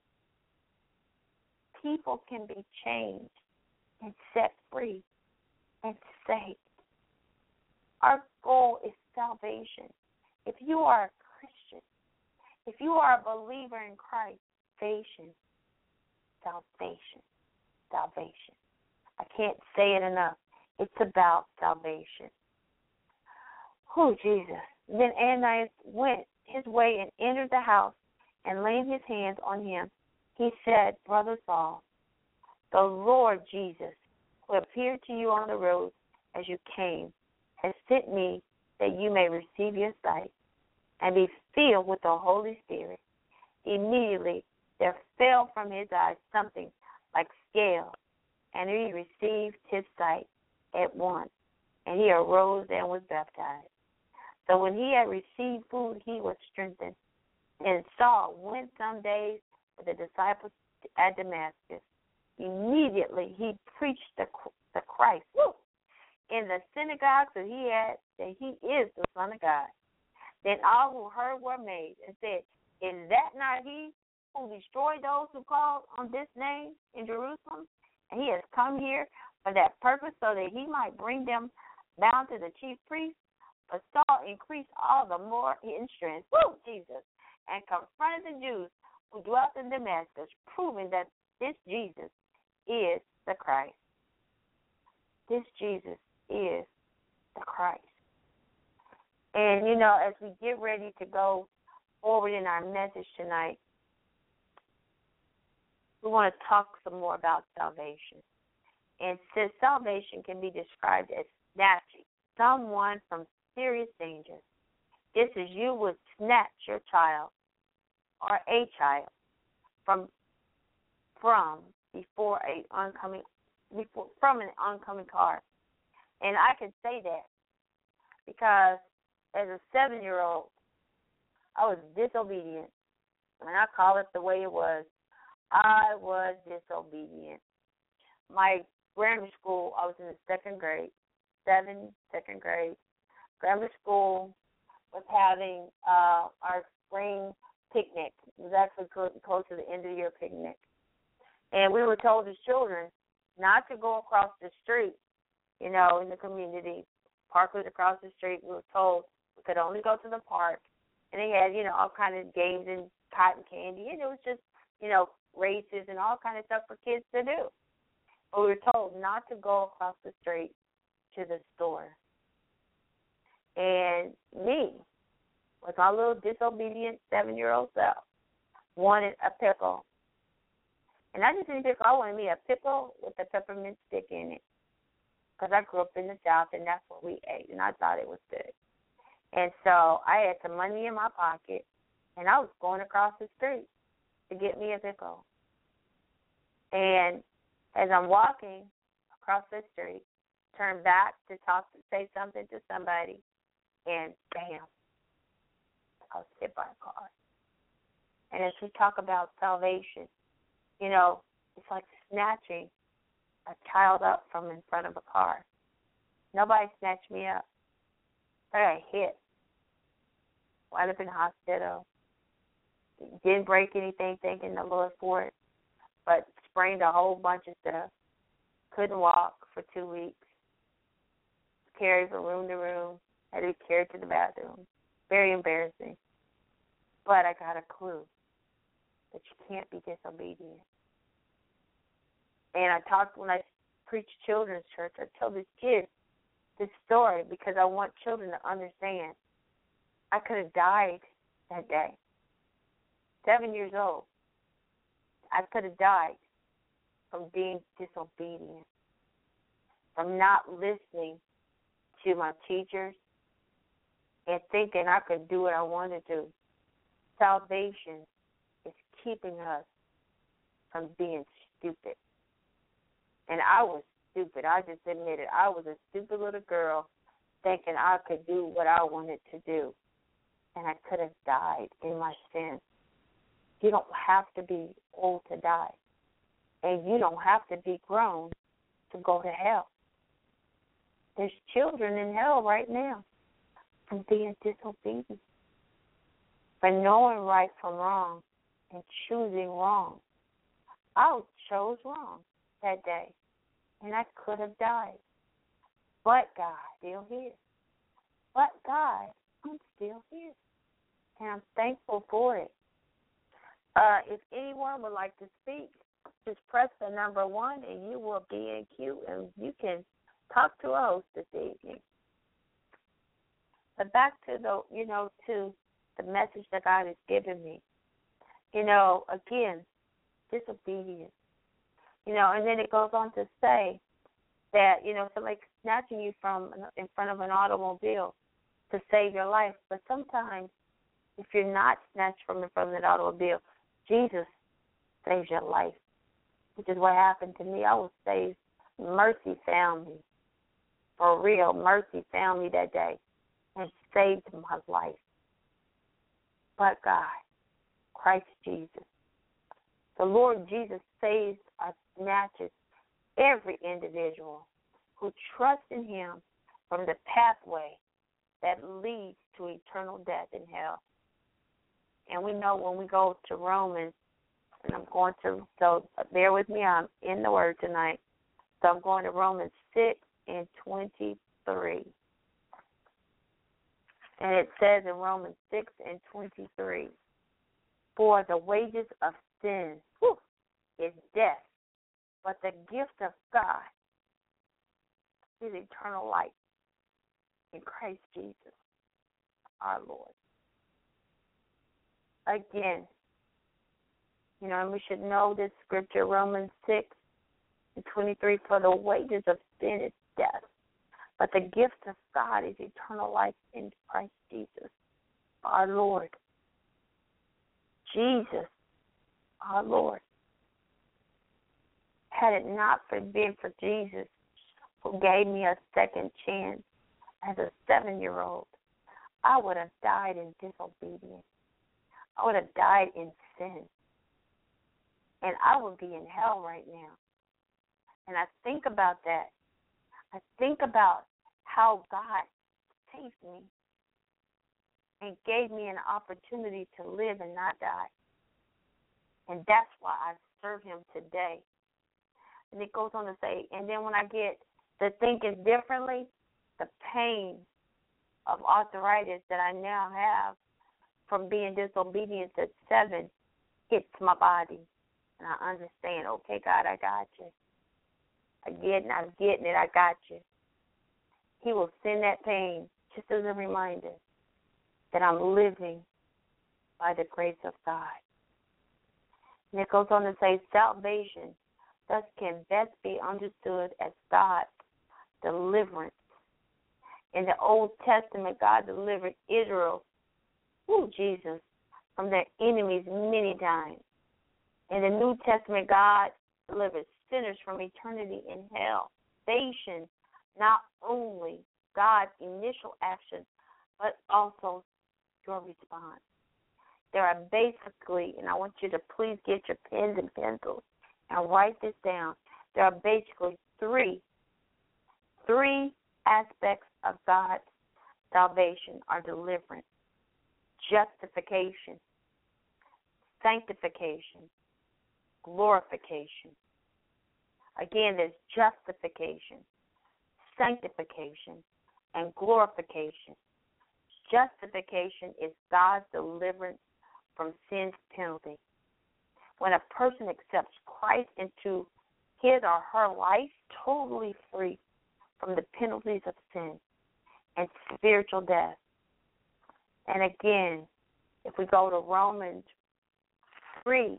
People can be changed and set free and saved. Our goal is salvation. If you are a Christian, if you are a believer in Christ, salvation, salvation, salvation. I can't say it enough. It's about salvation. Oh, Jesus. Then Ananias went his way and entered the house, and laying his hands on him, he said, Brother Saul, the Lord Jesus, who appeared to you on the road as you came, has sent me that you may receive your sight and be filled with the Holy Spirit. Immediately there fell from his eyes something like scales, and he received his sight at once, and he arose and was baptized. So when he had received food, he was strengthened. And Saul went some days with the disciples at Damascus. Immediately he preached the, the Christ woo, in the synagogues that he had, that he is the Son of God. Then all who heard were amazed and said, is that not he who destroyed those who called on this name in Jerusalem? And he has come here for that purpose, so that he might bring them bound to the chief priests. But Saul increased all the more in strength, woo, Jesus, and confronted the Jews who dwelt in Damascus, proving that this Jesus is the Christ. This Jesus is the Christ. And, you know, as we get ready to go forward in our message tonight, we want to talk some more about salvation. And since salvation can be described as snatching someone from serious danger, this is you would snatch your child or a child from from before a oncoming before from an oncoming car. And I can say that because as a seven-year-old, I was disobedient, and I call it the way it was. I was disobedient. My grammar school, I was in the second grade, seven, second grade. Grammar school was having uh, our spring picnic. It was actually close to the end of the year picnic. And we were told as children not to go across the street, you know, in the community. Park was across the street. We were told we could only go to the park. And they had, you know, all kind of games and cotton candy. And it was just, you know, races and all kind of stuff for kids to do. But we were told not to go across the street to the store. And me, with my little disobedient seven-year-old self, wanted a pickle. And I just didn't pickle. I wanted me a pickle with a peppermint stick in it. because I grew up in the South, and that's what we ate, and I thought it was good. And so I had some money in my pocket, and I was going across the street to get me a pickle. And as I'm walking across the street, turn back to talk, to say something to somebody, and bam, I was hit by a car. And as we talk about salvation, you know, it's like snatching a child up from in front of a car. Nobody snatched me up. I got hit. Wound up in the hospital. Didn't break anything, thanking the Lord for it, but sprained a whole bunch of stuff. Couldn't walk for two weeks. Carried from room to room. Had to be carried to the bathroom. Very embarrassing. But I got a clue that you can't be disobedient. And I talk when I preach children's church, I tell these kids this story because I want children to understand. I could have died that day. Seven years old. I could have died from being disobedient, from not listening to my teachers and thinking I could do what I wanted to. Salvation is keeping us from being stupid. And I was stupid. I just admitted I was a stupid little girl thinking I could do what I wanted to do. And I could have died in my sin. You don't have to be old to die. And you don't have to be grown to go to hell. There's children in hell right now from being disobedient, for knowing right from wrong and choosing wrong. I chose wrong that day, and I could have died. But God, still here. But God, I'm still here, and I'm thankful for it. Uh, if anyone would like to speak, just press the number one, and you will be in queue, and you can talk to a host this evening. But back to the, you know, to the message that God has given me. You know, again, disobedience. You know, and then it goes on to say that, you know, somebody snatching you from in front of an automobile to save your life. But sometimes, if you're not snatched from in front of an automobile, Jesus saves your life, which is what happened to me. I was saved. Mercy found me. For real, mercy found me that day and saved my life. But God, Christ Jesus, the Lord Jesus saves or snatches every individual who trusts in him from the pathway that leads to eternal death in hell. And we know when we go to Romans, and I'm going to, so bear with me, I'm in the Word tonight. So I'm going to Romans six and twenty-three. And it says in Romans six and twenty-three, for the wages of sin whew, is death, but the gift of God is eternal life in Christ Jesus, our Lord. Again, you know, and we should know this scripture, Romans six and twenty-three, for the wages of sin is death, but the gift of God is eternal life in Christ Jesus, our Lord. Jesus, our Lord. Had it not been for Jesus, who gave me a second chance as a seven-year-old, I would have died in disobedience. I would have died in sin. And I would be in hell right now. And I think about that. I think about how God saved me and gave me an opportunity to live and not die. And that's why I serve him today. And it goes on to say, and then when I get to thinking differently, the pain of arthritis that I now have from being disobedient at seven hits my body. And I understand, okay, God, I got you. I get it, I'm getting it, I got you. He will send that pain just as a reminder that I'm living by the grace of God. And it goes on to say, salvation thus can best be understood as God's deliverance. In the Old Testament, God delivered Israel, ooh, Jesus, from their enemies many times. In the New Testament, God delivered sinners from eternity in hell. Salvation, not only God's initial action, but also your response. There are basically, and I want you to please get your pens and pencils and write this down. There are basically three, three aspects of God's salvation or deliverance: justification, sanctification, glorification. Again, there's justification, sanctification, and glorification. Justification is God's deliverance from sin's penalty. When a person accepts Christ into his or her life, totally free from the penalties of sin and spiritual death. And again, if we go to Romans three,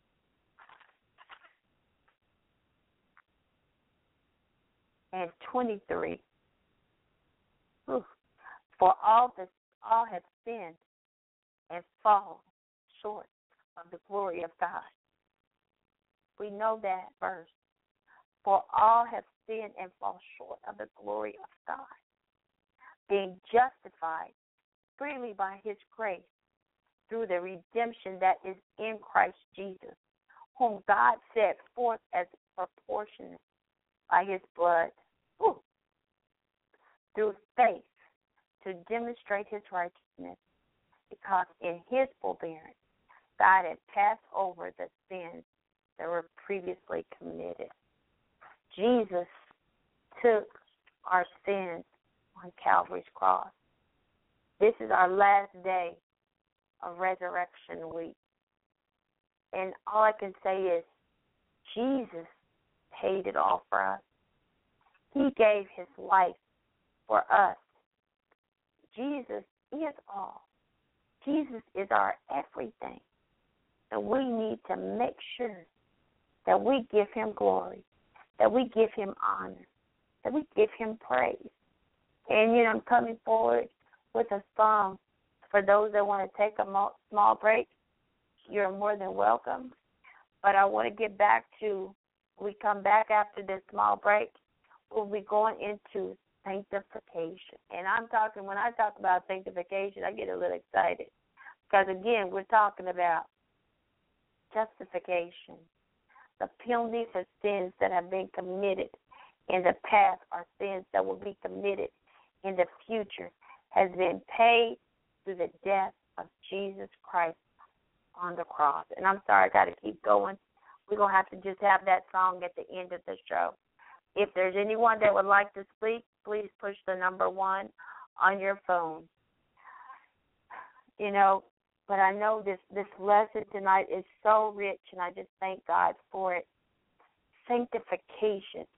and twenty-three, whew, for all this, all have sinned and fall short of the glory of God. We know that verse. For all have sinned and fall short of the glory of God, being justified freely by his grace through the redemption that is in Christ Jesus, whom God set forth as proportionate by his blood, whew, through faith, to demonstrate his righteousness, because in his forbearance God had passed over the sins that were previously committed. Jesus took our sins on Calvary's cross. This is our last day of Resurrection Week. And all I can say is Jesus paid it all for us. He gave his life for us. Jesus is all. Jesus is our everything. And we need to make sure that we give him glory, that we give him honor, that we give him praise. And, you know, I'm coming forward with a song for those that want to take a small break. You're more than welcome. But I want to get back to, we come back after this small break, we'll be going into sanctification. And I'm talking, when I talk about sanctification, I get a little excited. Because, again, we're talking about justification. The penalty for sins that have been committed in the past or sins that will be committed in the future has been paid through the death of Jesus Christ on the cross. And I'm sorry, I got to keep going. We're going to have to just have that song at the end of the show. If there's anyone that would like to speak, please push the number one on your phone. You know, but I know this, this lesson tonight is so rich, and I just thank God for it. Sanctification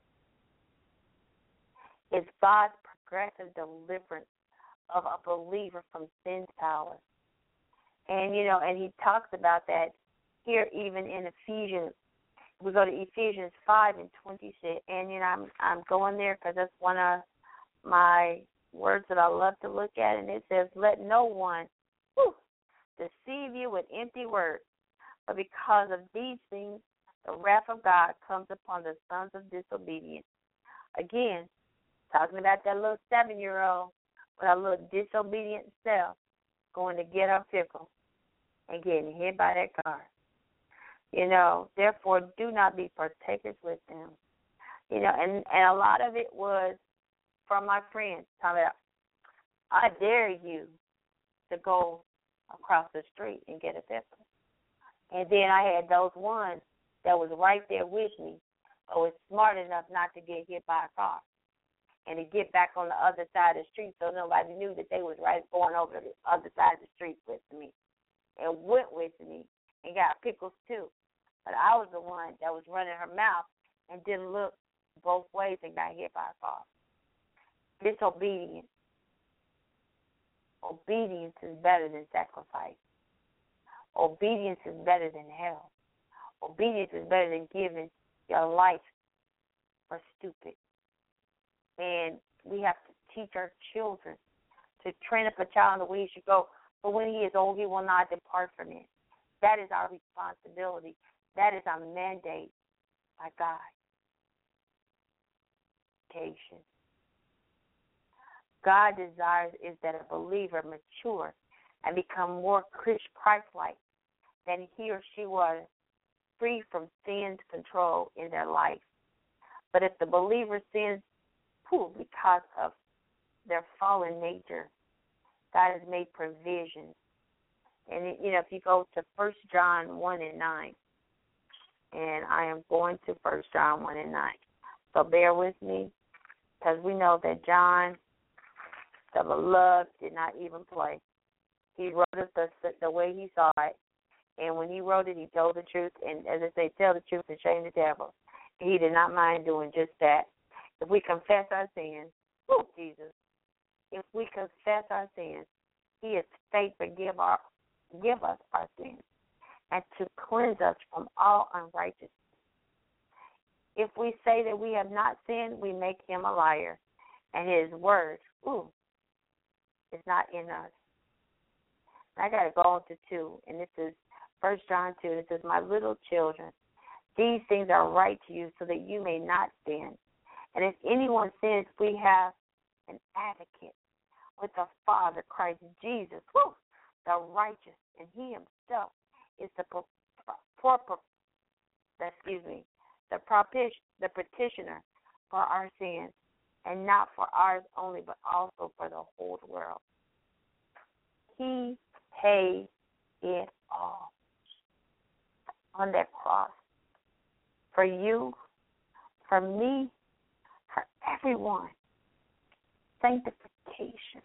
is God's progressive deliverance of a believer from sin's power. And, you know, and he talks about that here even in Ephesians. We go to Ephesians five and twenty-six. And, you know, I'm, I'm going there because that's one of my words that I love to look at. And it says, let no one whew, deceive you with empty words. But because of these things, the wrath of God comes upon the sons of disobedience. Again, talking about that little seven-year-old with a little disobedient self going to get her pickle and getting hit by that car. You know, therefore, do not be partakers with them. You know, and, and a lot of it was from my friends talking about, I dare you to go across the street and get a pickle. And then I had those ones that was right there with me, but was smart enough not to get hit by a car and to get back on the other side of the street so nobody knew that they was right going over the other side of the street with me and went with me and got pickles too. But I was the one that was running her mouth and didn't look both ways and got hit by a car. Disobedience. Obedience is better than sacrifice. Obedience is better than hell. Obedience is better than giving your life for stupid. And we have to teach our children to train up a child in the way he should go. But when he is old, he will not depart from it. That is our responsibility. That is our mandate by God. Education. God desires is that a believer mature and become more Christ-like than he or she was, free from sin's control in their life. But if the believer sins who, because of their fallen nature, God has made provision. And, you know, if you go to First John one and nine, and I am going to First John one and nine. So bear with me, because we know that John, the beloved, did not even play. He wrote it the, the way he saw it. And when he wrote it, he told the truth. And as I say, tell the truth and shame the devil. He did not mind doing just that. If we confess our sins, oh, Jesus, if we confess our sins, he is faithful to give, our, give us our sins and to cleanse us from all unrighteousness. If we say that we have not sinned, we make him a liar, and his word, ooh, is not in us. I got to go on to two, and this is First John two, and it says, my little children, these things are right to you so that you may not sin. And if anyone sins, we have an advocate with the Father, Christ Jesus, whew, the righteous, and he himself is the pro, pro, pro, excuse me, the propitiation, the petitioner for our sins, and not for ours only, but also for the whole world. He paid it all on that cross for you, for me, for everyone. Sanctification.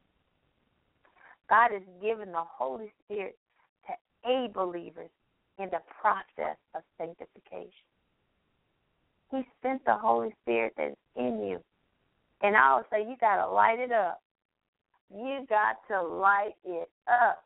God has given the Holy Spirit to aid believers in the process of sanctification. He sent the Holy Spirit that's in you. And I would say you got to light it up. You got to light it up.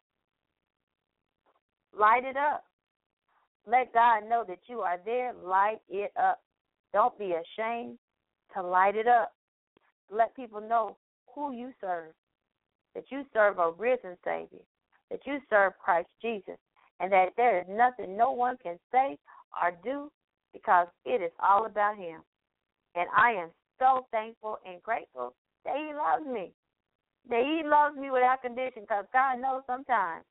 Light it up. Let God know that you are there. Light it up. Don't be ashamed to light it up. Let people know who you serve, that you serve a risen Savior, that you serve Christ Jesus, and that there is nothing no one can say or do because it is all about him. And I am so thankful and grateful that he loves me, that he loves me without condition, because God knows sometimes.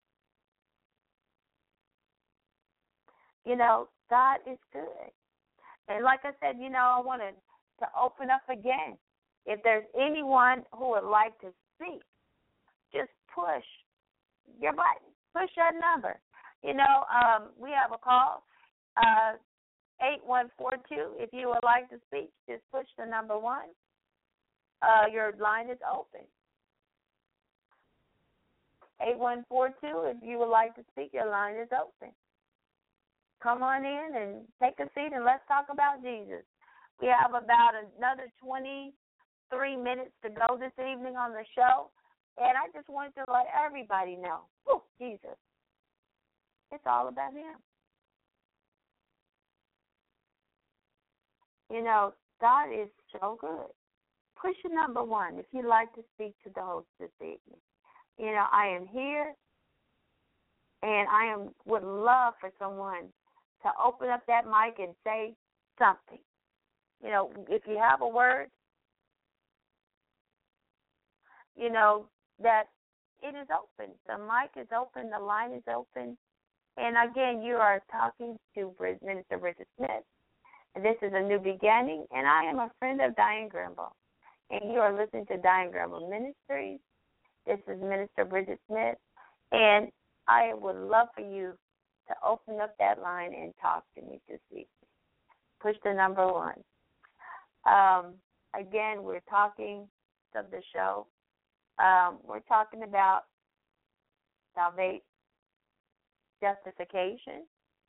You know, God is good. And like I said, you know, I wanted to open up again. If there's anyone who would like to speak, just push your button, push that number. You know, um, we have a call, uh, eight one four two. If you would like to speak, just push the number one. Uh, your line is open. eight one four two, if you would like to speak, your line is open. Come on in and take a seat and let's talk about Jesus. We have about another twenty-three minutes to go this evening on the show, and I just wanted to let everybody know, whew, Jesus, it's all about him. You know, God is so good. Push your number one if you'd like to speak to the host this evening. You know, I am here, and I am would love for someone to open up that mic and say something. You know, if you have a word, you know, that it is open. The mic is open. The line is open. And, again, you are talking to Minister Bridget Smith. And this is a new beginning, and I am a friend of Diane Grimble. And you are listening to Diane Grimble Ministries. This is Minister Bridget Smith. And I would love for you to open up that line and talk to me this evening. Push the number one. Um, again, we're talking of the show. Um, we're talking about salvation, justification,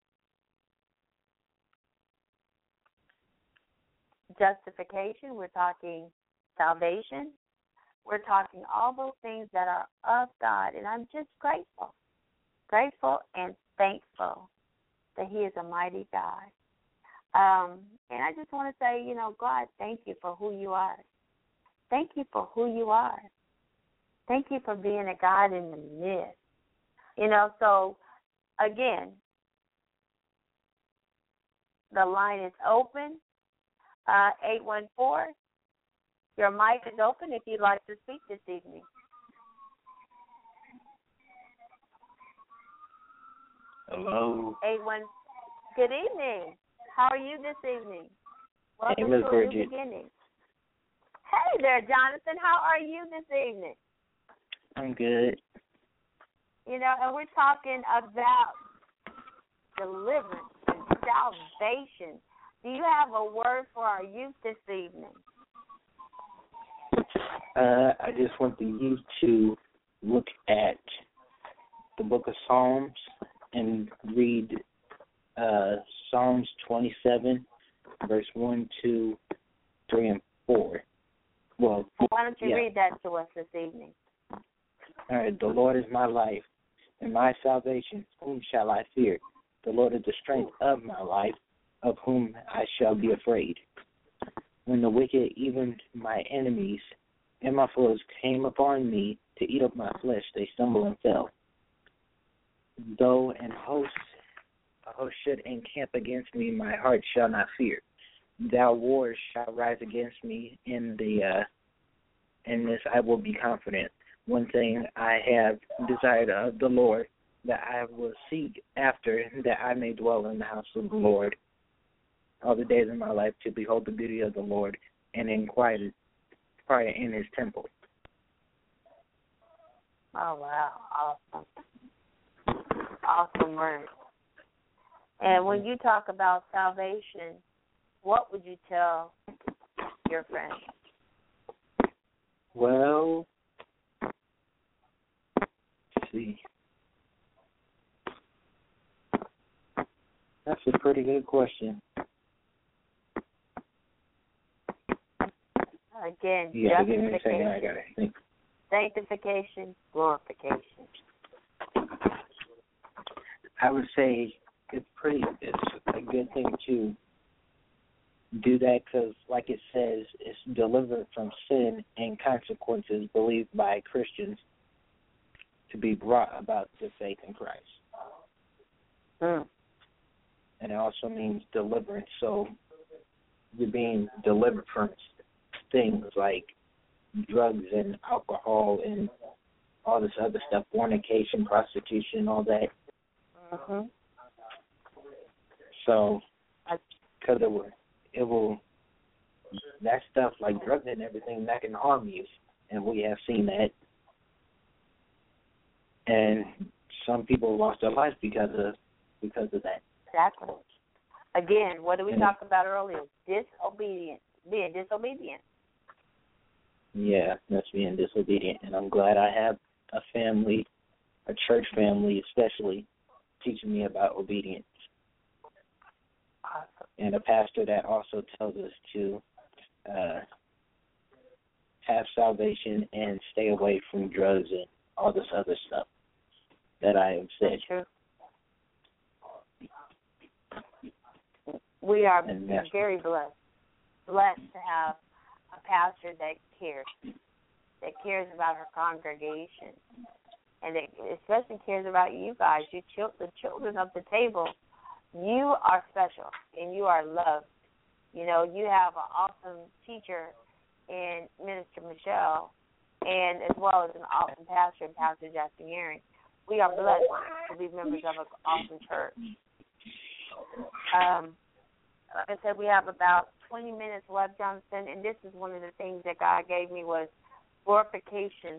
justification. We're talking salvation. We're talking all those things that are of God, and I'm just grateful, grateful and thankful that he is a mighty God. Um, and I just want to say, you know, God, thank you for who you are. Thank you for who you are. Thank you for being a God in the midst. You know, so, again, the line is open, uh, eight one four. Your mic is open if you'd like to speak this evening. Hello. eight one. Good evening. How are you this evening? Welcome Hey, Miz to a Bridget. new beginning. Hey there, Jonathan. How are you this evening? I'm good. You know, and we're talking about deliverance and salvation. Do you have a word for our youth this evening? Uh, I just want the youth to look at the book of Psalms and read uh, Psalms twenty-seven, verse one, two, three, and four. Well, why don't you yeah. read that to us this evening? All right. The Lord is my life and my salvation. Whom shall I fear? The Lord is the strength of my life. Of whom I shall be afraid. When the wicked, even my enemies and my foes, came upon me to eat up my flesh, they stumbled and fell. Though an host, a host should encamp against me, my heart shall not fear. Thou wars shall rise against me, in the uh, in this I will be confident. One thing I have desired of the Lord, that I will seek after, that I may dwell in the house of the Lord all the days of my life, to behold the beauty of the Lord and inquire inquire in his temple. Oh, wow. Awesome. Awesome word. And when you talk about salvation, what would you tell your friends? Well, let's see. That's a pretty good question. Again, Yeah, give me a second. I gotta think. Sanctification, glorification. I would say it's pretty. It's a good thing to do that because, like it says, it's delivered from sin and consequences believed by Christians to be brought about to faith in Christ. Hmm. And it also means deliverance. So you're being delivered from things like drugs and alcohol and all this other stuff, fornication, prostitution, all that. Mm-hmm. So, because it will, it will, that stuff like drugs and everything, that can harm you, and we have seen that. And some people lost their lives because of because of that. Exactly. Again, what did we and talk about earlier? Disobedience. Being disobedient. Yeah, that's being disobedient. And I'm glad I have a family, a church family especially, teaching me about obedience. Awesome. And a pastor that also tells us to uh, have salvation and stay away from drugs and all this other stuff that I have said. That's true. We are And very blessed, blessed to have a pastor that cares, that cares about her congregation, and that especially cares about you guys, you chil- the children of the table. You are special, and you are loved. You know, you have an awesome teacher in Minister Michelle, and as well as an awesome pastor in Pastor Jackson Aaron. We are blessed to be members of an awesome church. Um, like I said, we have about twenty minutes left, Jonathan, and this is one of the things that God gave me was glorification.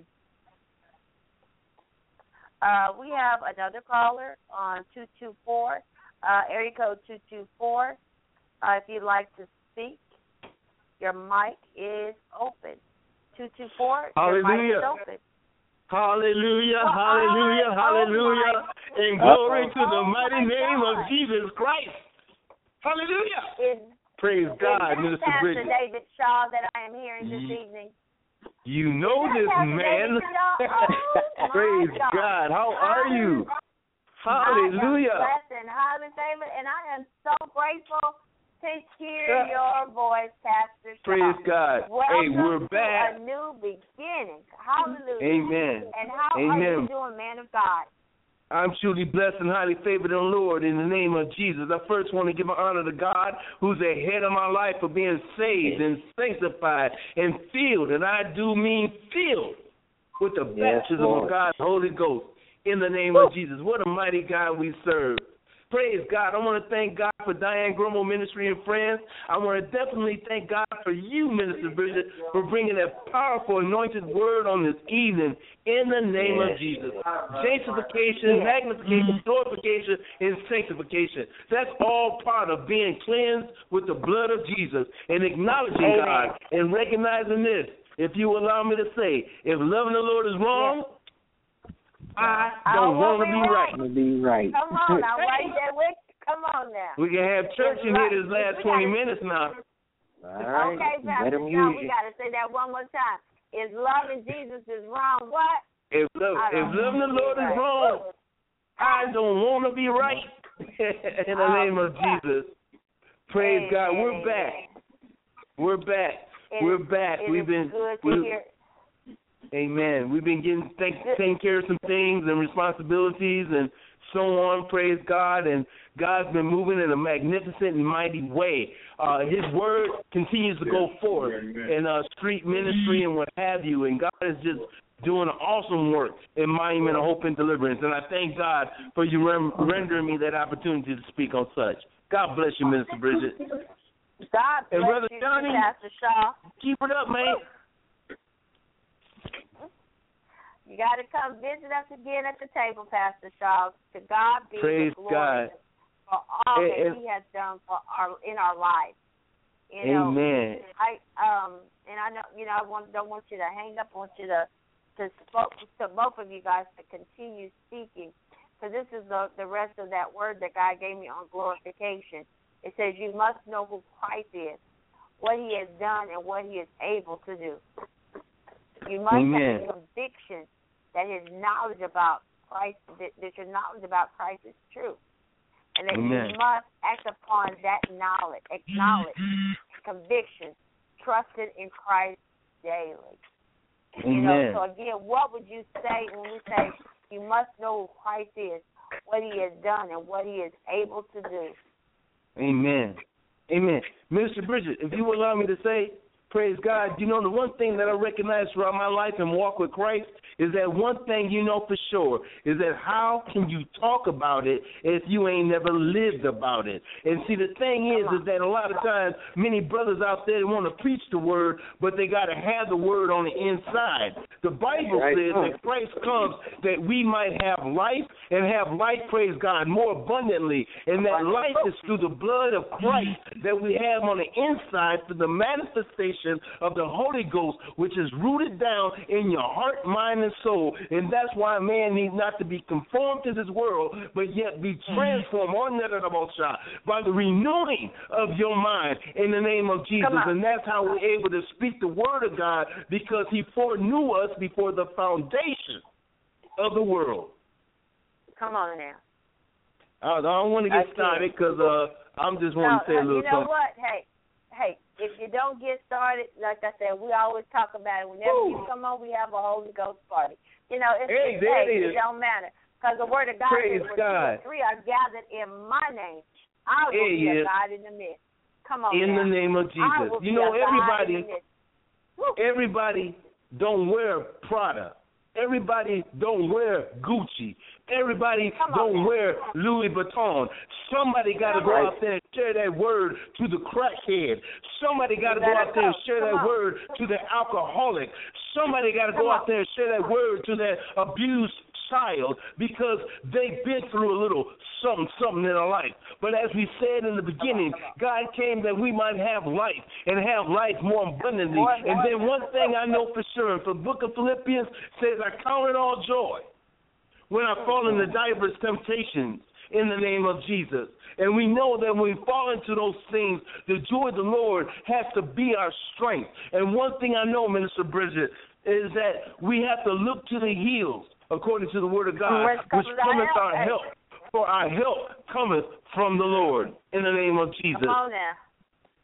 Uh, we have another caller on two two four, uh, area code two two four. Uh, if you'd like to speak, your mic is open. two two four, your mic is open. Hallelujah, Well, hallelujah, I, hallelujah, oh and glory Uh-oh. to the Oh mighty my name God. of Jesus Christ. Hallelujah. Is, Praise is God, that Minister Pastor Bridget. David Shaw that I am hearing this Ye- evening? You know Is this that Pastor man. David Shaw? Oh, my Praise God. God. How are you? Hallelujah. I am blessed and highly favored, and I am so grateful to hear your voice, Pastor Shaw. Praise God. Welcome hey, we're to back. a new beginning. Hallelujah. Amen. And how Amen. are you doing, man of God? I'm truly blessed and highly favored in the Lord in the name of Jesus. I first want to give an honor to God, who's the head of my life, for being saved and sanctified and filled, and I do mean filled, with the Yes, baptism Lord. of God's Holy Ghost in the name Woo. of Jesus. What a mighty God we serve. Praise God. I want to thank God for Diane Grummel Ministry and Friends. I want to definitely thank God for you, Minister Bridget, for bringing that powerful anointed word on this evening in the name yes. of Jesus. Sanctification, magnification, glorification, and sanctification. That's all part of being cleansed with the blood of Jesus and acknowledging Amen. God and recognizing this. If you allow me to say, if loving the Lord is wrong, yes. I don't want to be right. right. be right. Come on now, right there with you. Come on now. We can have church in here this last twenty minutes now. All right. Okay, Pastor John, we got to say that one more time. If loving Jesus is wrong, what? If, love, if loving the Lord is wrong, I don't want to be right. In the name of Jesus. Praise Amen. God. We're back. We're back. It We're is, back. It We've is been. Good to we've, hear. Amen. We've been getting take, taking care of some things and responsibilities and so on. Praise God. And God's been moving in a magnificent and mighty way. Uh, his word continues to go forth in uh, street ministry and what have you. And God is just doing an awesome work in Monument of Hope and Deliverance. And I thank God for you rem- rendering me that opportunity to speak on such. God bless you, Minister Bridget. God bless and Brother you, Johnny, Pastor Shaw. Keep it up, man. You got to come visit us again at the table, Pastor Shaw. To God be Praise the glory God. for all and, that and, He has done for our in our lives. You know, amen. I um and I know you know I want, don't want you to hang up. I want you to to spoke to both of you guys to continue speaking, because this is the the rest of that word that God gave me on glorification. It says you must know who Christ is, what He has done, and what He is able to do. You must Amen. have conviction that His knowledge about Christ, that, that your knowledge about Christ is true. And that Amen. you must act upon that knowledge, acknowledge, conviction, trusted in Christ daily. Amen. You know, so again, what would you say when we say you must know who Christ is, what He has done, and what He is able to do? Amen. Amen. Minister Bridget, if you would allow me to say, praise God, you know, the one thing that I recognize throughout my life and walk with Christ is that one thing you know for sure is that how can you talk about it if you ain't never lived about it? And see, the thing is, is that a lot of times many brothers out there want to preach the word, but they got to have the word on the inside. The Bible right. says that Christ comes that we might have life and have life, praise God, more abundantly. And that life is through the blood of Christ that we have on the inside for the manifestation of the Holy Ghost, which is rooted down in your heart, mind, and soul. And that's why man needs not to be conformed to this world, but yet be transformed on that by the renewing of your mind in the name of Jesus. And that's how we're able to speak the word of God, because He foreknew us before the foundation of the world. Come on now. I don't want to get I started because uh, I'm just want no, to say a little you know something. What? Hey, hey, if you don't get started, like I said, we always talk about it. Whenever Woo. you come on, we have a Holy Ghost party. You know, it's, hey, it's, there hey, it, it don't matter, because the word of God Praise says, God. two or three are gathered in my name, I will hey, be yeah. a God in the midst. Come on In now. the name of Jesus. You know, everybody, everybody don't wear Prada. Everybody don't wear Gucci. Everybody Come don't on. wear Louis Vuitton. Somebody got to go out there and share that word to the crackhead. Somebody got to go out there and share Come that on. word to the alcoholic. Somebody got to go Come out there and share that word to that abused child, because they've been through a little something, something in their life. But as we said in the beginning, God came that we might have life and have life more abundantly. And then one thing I know for sure, for the book of Philippians says, I count it all joy when I fall into diverse temptations in the name of Jesus. And we know that when we fall into those things, the joy of the Lord has to be our strength. And one thing I know, Minister Bridget, is that we have to look to the hills, according to the word of God, which cometh our help. For our help cometh from the Lord, in the name of Jesus. Come on now.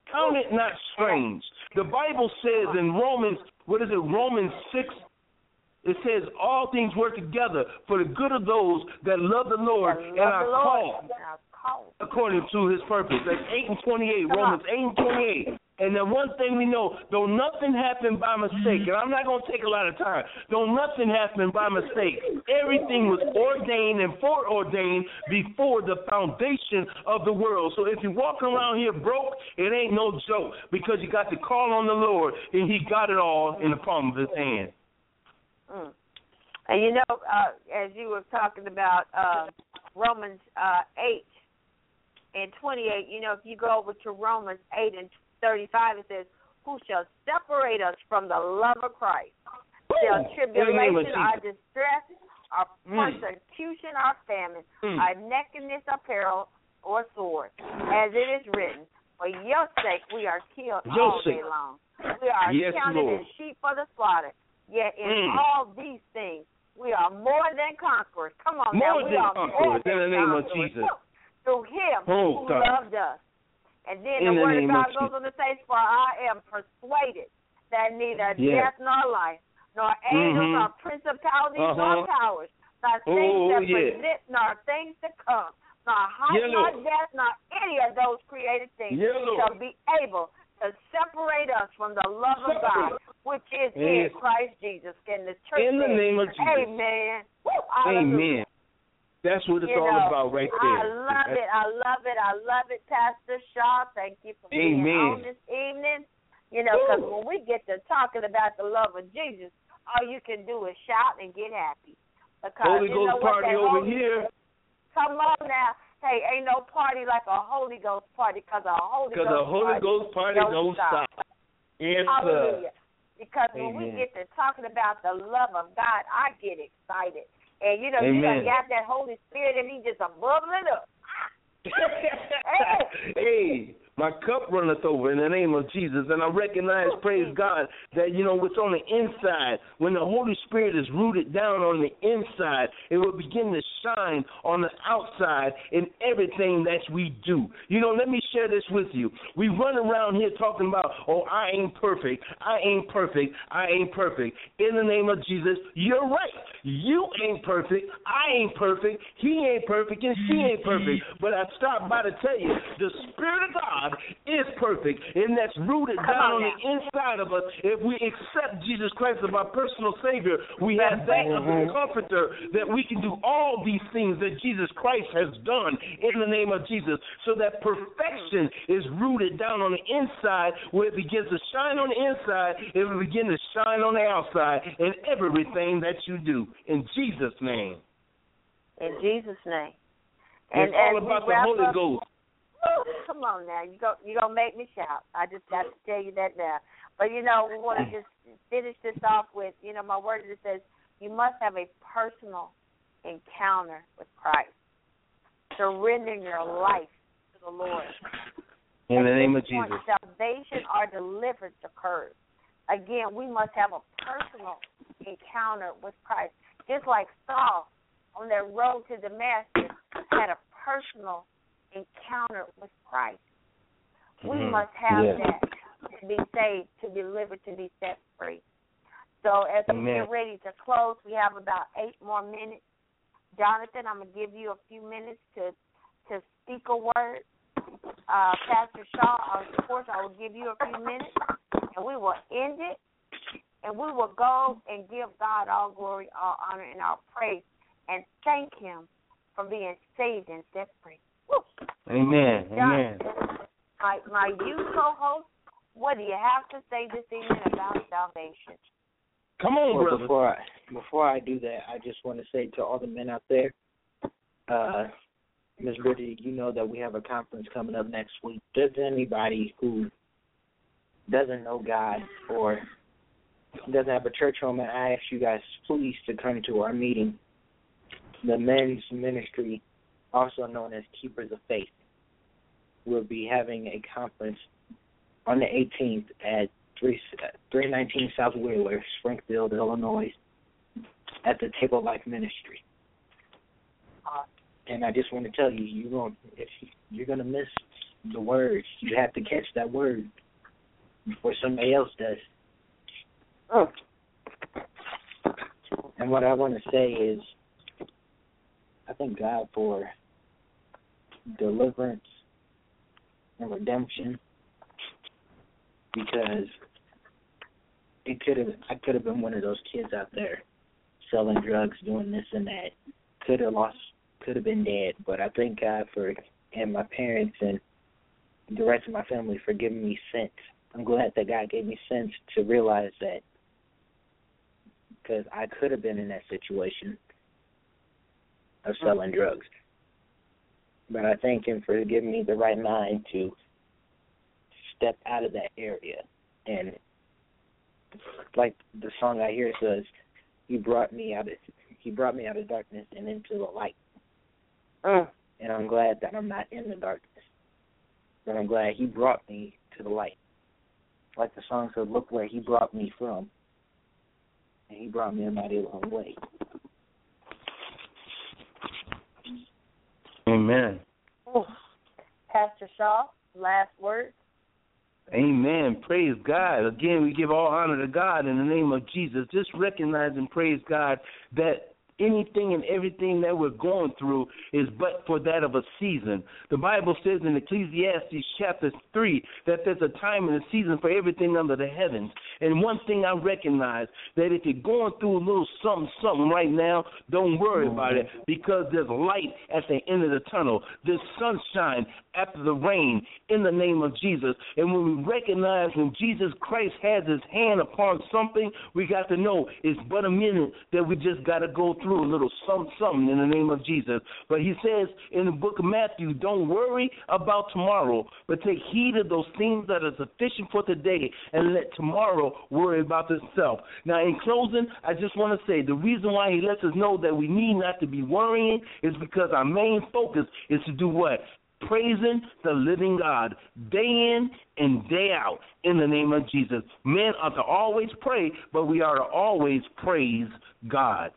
Count it not strange. The Bible says in Romans, what is it, Romans six, it says all things work together for the good of those that love the Lord and are called according to his purpose. That's eight and twenty-eight, Romans eight and twenty-eight. And the one thing we know, though nothing happened by mistake, and I'm not going to take a lot of time, though nothing happened by mistake, everything was ordained and foreordained before the foundation of the world. So if you're walking around here broke, it ain't no joke, because you got to call on the Lord, and he got it all in the palm of his hand. Mm. And you know, uh, as you were talking about uh, Romans uh, eight and twenty-eight, you know, if you go over to Romans eight and thirty-five, it says, who shall separate us from the love of Christ? Shall tribulation, our distress, our persecution, our famine, mm. our nakedness, our peril, or sword? As it is written, for your sake we are killed your all sake. day long. We are yes, counted Lord. as sheep for the slaughter. Yet in mm. all these things we are more than conquerors. Come on more now. Than we are conquerors. more than in the name conquerors. of Jesus. Through him oh, who God. loved us. And then in the, the word of God of goes on to say, for I am persuaded that neither yes. death nor life, nor angels, mm-hmm. nor principalities, uh-huh. nor powers, nor things oh, that yeah. present, nor things to come, nor height, yeah, nor depth, nor any of those created things yeah, shall be able to separate us from the love of God, which is yes. in Christ Jesus. And the church in the says, name of Jesus. Amen. Amen. That's what it's you all know, about right there. I love That's... it. I love it. I love it, Pastor Shaw. Thank you for being Amen. on this evening. You know, because when we get to talking about the love of Jesus, all you can do is shout and get happy. Because Holy you know Ghost what, party over Holy... here. Come on now. Hey, ain't no party like a Holy Ghost party, because a Holy Ghost Because a Holy party Ghost party don't, don't stop. stop. Yes, Hallelujah. sir. Because Amen. when we get to talking about the love of God, I get excited. And, you know, Amen. you done got that Holy Spirit in me just a bubbling up. hey. hey, my cup runneth over in the name of Jesus. And I recognize, praise God, that, you know, what's on the inside, when the Holy Spirit is rooted down on the inside, it will begin to shine on the outside in everything that we do. You know, let me share this with you. We run around here talking about, oh, I ain't perfect, I ain't perfect, I ain't perfect. In the name of Jesus, you're right. You ain't perfect, I ain't perfect, he ain't perfect, and she ain't perfect. But I stopped by to tell you, the Spirit of God is perfect, and that's rooted down on the inside of us. If we accept Jesus Christ as our personal Savior, we have that of the Comforter, that we can do all these things that Jesus Christ has done in the name of Jesus. So that perfection is rooted down on the inside, where it begins to shine on the inside, it will begin to shine on the outside in everything that you do. In Jesus' name. In Jesus' name. And, it's all about the Holy up, Ghost. Oh, come on now, you go, you gonna make me shout. I just got to tell you that now. But you know, we want to just finish this off with, you know, my word that says you must have a personal encounter with Christ, surrendering your life to the Lord. In the name of point, Jesus, salvation or deliverance occurs. Again, we must have a personal encounter with Christ, just like Saul on that road to Damascus had a personal encounter with Christ. We mm-hmm. must have yeah. that to be saved, to be delivered, to be set free. So as Amen. we get ready to close, we have about eight more minutes. Jonathan, I'm going to give you a few minutes to to speak a word. Uh, Pastor Shaw, of course, I will give you a few minutes, and we will end it, and we will go and give God all glory, all honor, and all praise, and thank him for being saved and set free. Woo. Amen. Amen. My, my youth co-host, what do you have to say this evening about salvation? Come on, well, brother. Before I, before I do that, I just want to say to all the men out there, uh, Miz Brittany, you know that we have a conference coming up next week. Does anybody who doesn't know God or doesn't have a church home, and I ask you guys please to come to our meeting, the men's ministry, also known as Keepers of Faith, will be having a conference on the eighteenth at three nineteen South Wheeler, Springfield, Illinois, at the Table Life Ministry. And I just want to tell you, you're going if you're going to miss the word. You have to catch that word before somebody else does. Mm. And what I want to say is, I thank God for deliverance and redemption, because it could have I could have been one of those kids out there selling drugs, doing this and that. Could have lost, could have been dead. But I thank God for, and my parents and the rest of my family for giving me sense. I'm glad that God gave me sense to realize that, because I could have been in that situation of selling drugs. But I thank him for giving me the right mind to step out of that area. And like the song I hear says, he brought me out of he brought me out of darkness and into the light. Mm. And I'm glad that I'm not in the darkness. But I'm glad he brought me to the light. Like the song said, look where he brought me from. And he brought me a mighty long way. Amen. Ooh. Pastor Shaw, last word. Amen. Praise God. Again, we give all honor to God in the name of Jesus. Just recognize and praise God that anything and everything that we're going through is but for that of a season. The Bible says in Ecclesiastes chapter three that there's a time and a season for everything under the heavens. And one thing I recognize, that if you're going through a little something, something right now, don't worry about it, because there's light at the end of the tunnel. There's sunshine after the rain in the name of Jesus. And when we recognize when Jesus Christ has his hand upon something, we got to know it's but a minute that we just got to go through a little something, something in the name of Jesus. But he says in the book of Matthew, don't worry about tomorrow, but take heed of those things that are sufficient for today, and let tomorrow worry about itself. Now, in closing, I just want to say the reason why he lets us know that we need not to be worrying is because our main focus is to do what? Praising the living God day in and day out in the name of Jesus. Men are to always pray, but we are to always praise God.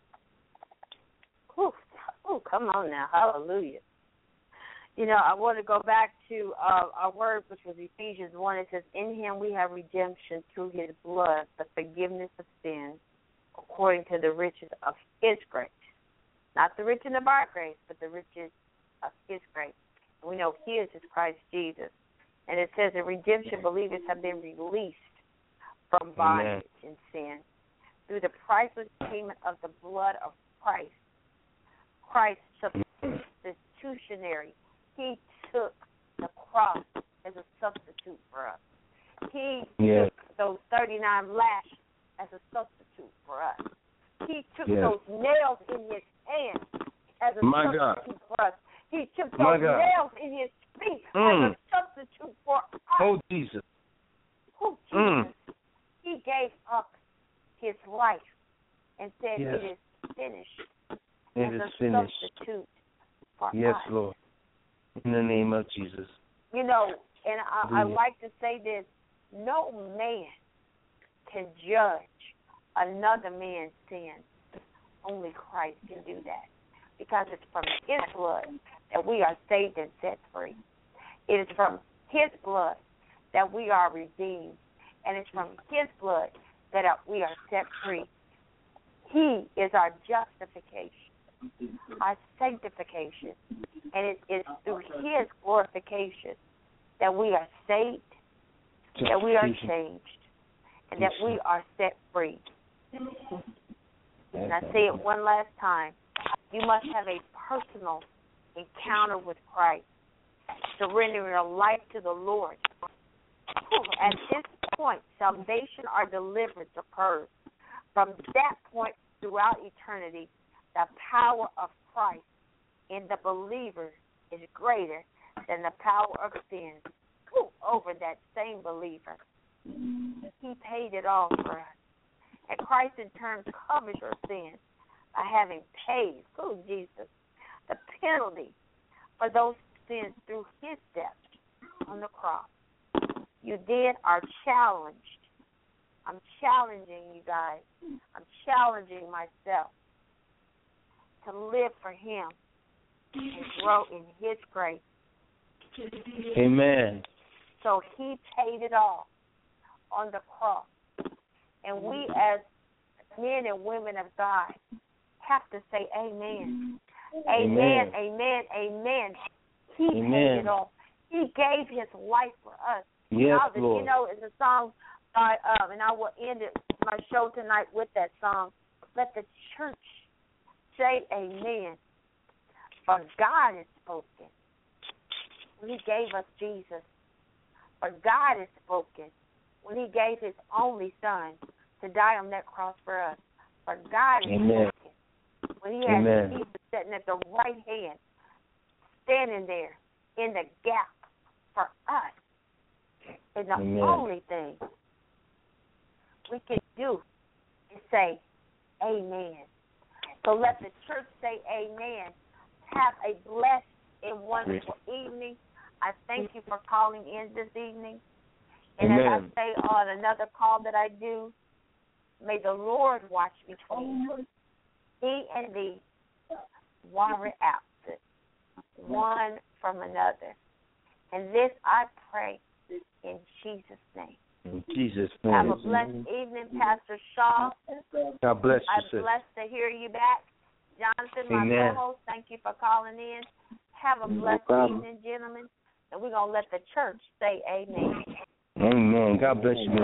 Ooh, ooh, come on now. Hallelujah. You know, I want to go back to uh, our word, which was Ephesians one. It says, in him we have redemption through his blood, the forgiveness of sins, according to the riches of his grace. Not the riches of our grace, but the riches of his grace. And we know his is Christ Jesus. And it says in redemption, believers have been released from bondage and sin through the priceless payment of the blood of Christ. Christ substitutionary. He took the cross as a substitute for us. He yes. took those thirty-nine lashes as a substitute for us. He took yes. those nails in his hands as a My substitute God. for us. He took those My God. nails in his feet Mm. as a substitute for us. Oh, Jesus. Oh, Jesus. Mm. He gave up his life and said, Yes. it is finished. It as is a finished. substitute for Yes, us. Lord. In the name of Jesus. You know, and I, I Hallelujah. like to say this, no man can judge another man's sin. Only Christ can do that, because it's from his blood that we are saved and set free. It is from his blood that we are redeemed, and it's from his blood that we are set free. He is our justification, our sanctification, and it is through his glorification that we are saved, that we are changed, and that we are set free. And I say it one last time. You must have a personal encounter with Christ, surrendering your life to the Lord. At this point, salvation or deliverance occurs. From that point throughout eternity, the power of Christ in the believer is greater than the power of sin over that same believer. He paid it all for us. And Christ in turn covers your sins by having paid, oh Jesus, the penalty for those sins through his death on the cross. You then are challenged. I'm challenging you guys. I'm challenging myself to live for him and grow in his grace Amen. So he paid it all on the cross. And we as men and women of God have to say amen. Amen, amen, amen. amen. He amen. paid it all. He gave his life for us. Yes, you know, Lord. You know, it's a song, uh, um, and I will end it, my show tonight with that song. Let the church say amen. For God has spoken. When he gave us Jesus. For God has spoken. When he gave his only son to die on that cross for us. For God has amen. spoken. When he had amen. Jesus sitting at the right hand, standing there in the gap for us. And the amen. only thing we can do is say amen. So let the church say amen. Have a blessed and wonderful evening. I thank you for calling in this evening. And amen. as I say on another call that I do, may the Lord watch between he and thee, water absent, one from another. And this I pray in Jesus' name. In Jesus' name. Have a blessed evening, Pastor Shaw. God bless you, I'm sis. blessed to hear you back. Jonathan, my amen. co-host, thank you for calling in. Have a blessed no evening, gentlemen. And we're going to let the church say amen. Amen. God bless you.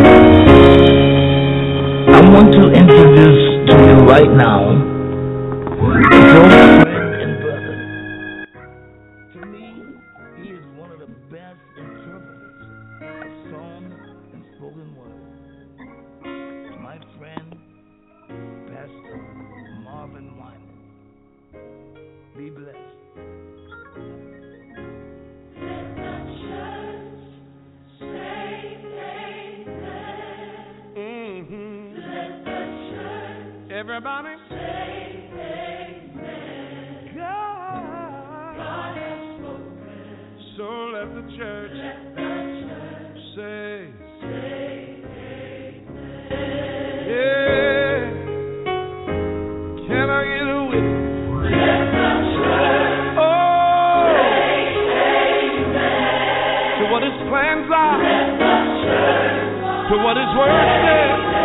I want to introduce to you right now your friend and brother. To me, he is one of the best interpreters of song and spoken word. My friend, Pastor Marvin Wyman. Be blessed. Everybody say amen. God, God has spoken. So let the church, let the church say, say amen. Yeah. Can I get a witness? Let the church oh. say amen. To what his plans are. Let the church to what his word says.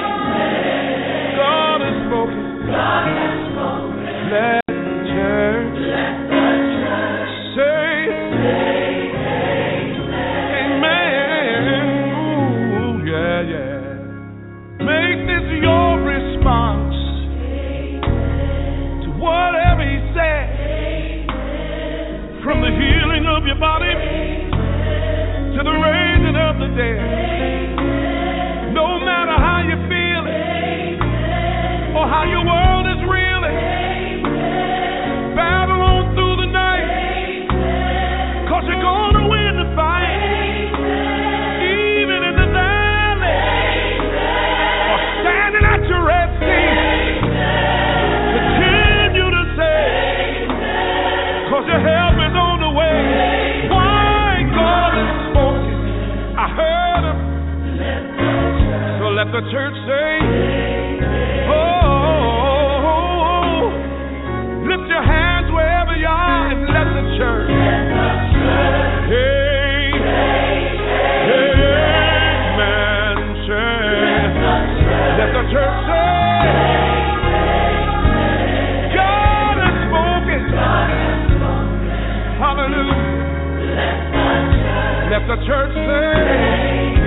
God has spoken. Let the church, let the church say, say amen. Amen. Ooh, yeah, yeah. Make this your response amen. To whatever he said. Amen. From the healing of your body amen. To the raising of the dead. Amen. No matter how you feel it. Amen. Or how your world is reeling. Amen. Battle on through the night. Amen. Cause you're gonna win the fight. Amen. Even in the valley. Amen. Or standing at your Red Sea. Amen. Continue to say. Amen. Cause your help is on the way. Amen. Why God has spoken. I heard him. So let the church say. Amen. Oh. Church. Hey, amen. Let the church say, God has spoken. Hallelujah. Let the church say.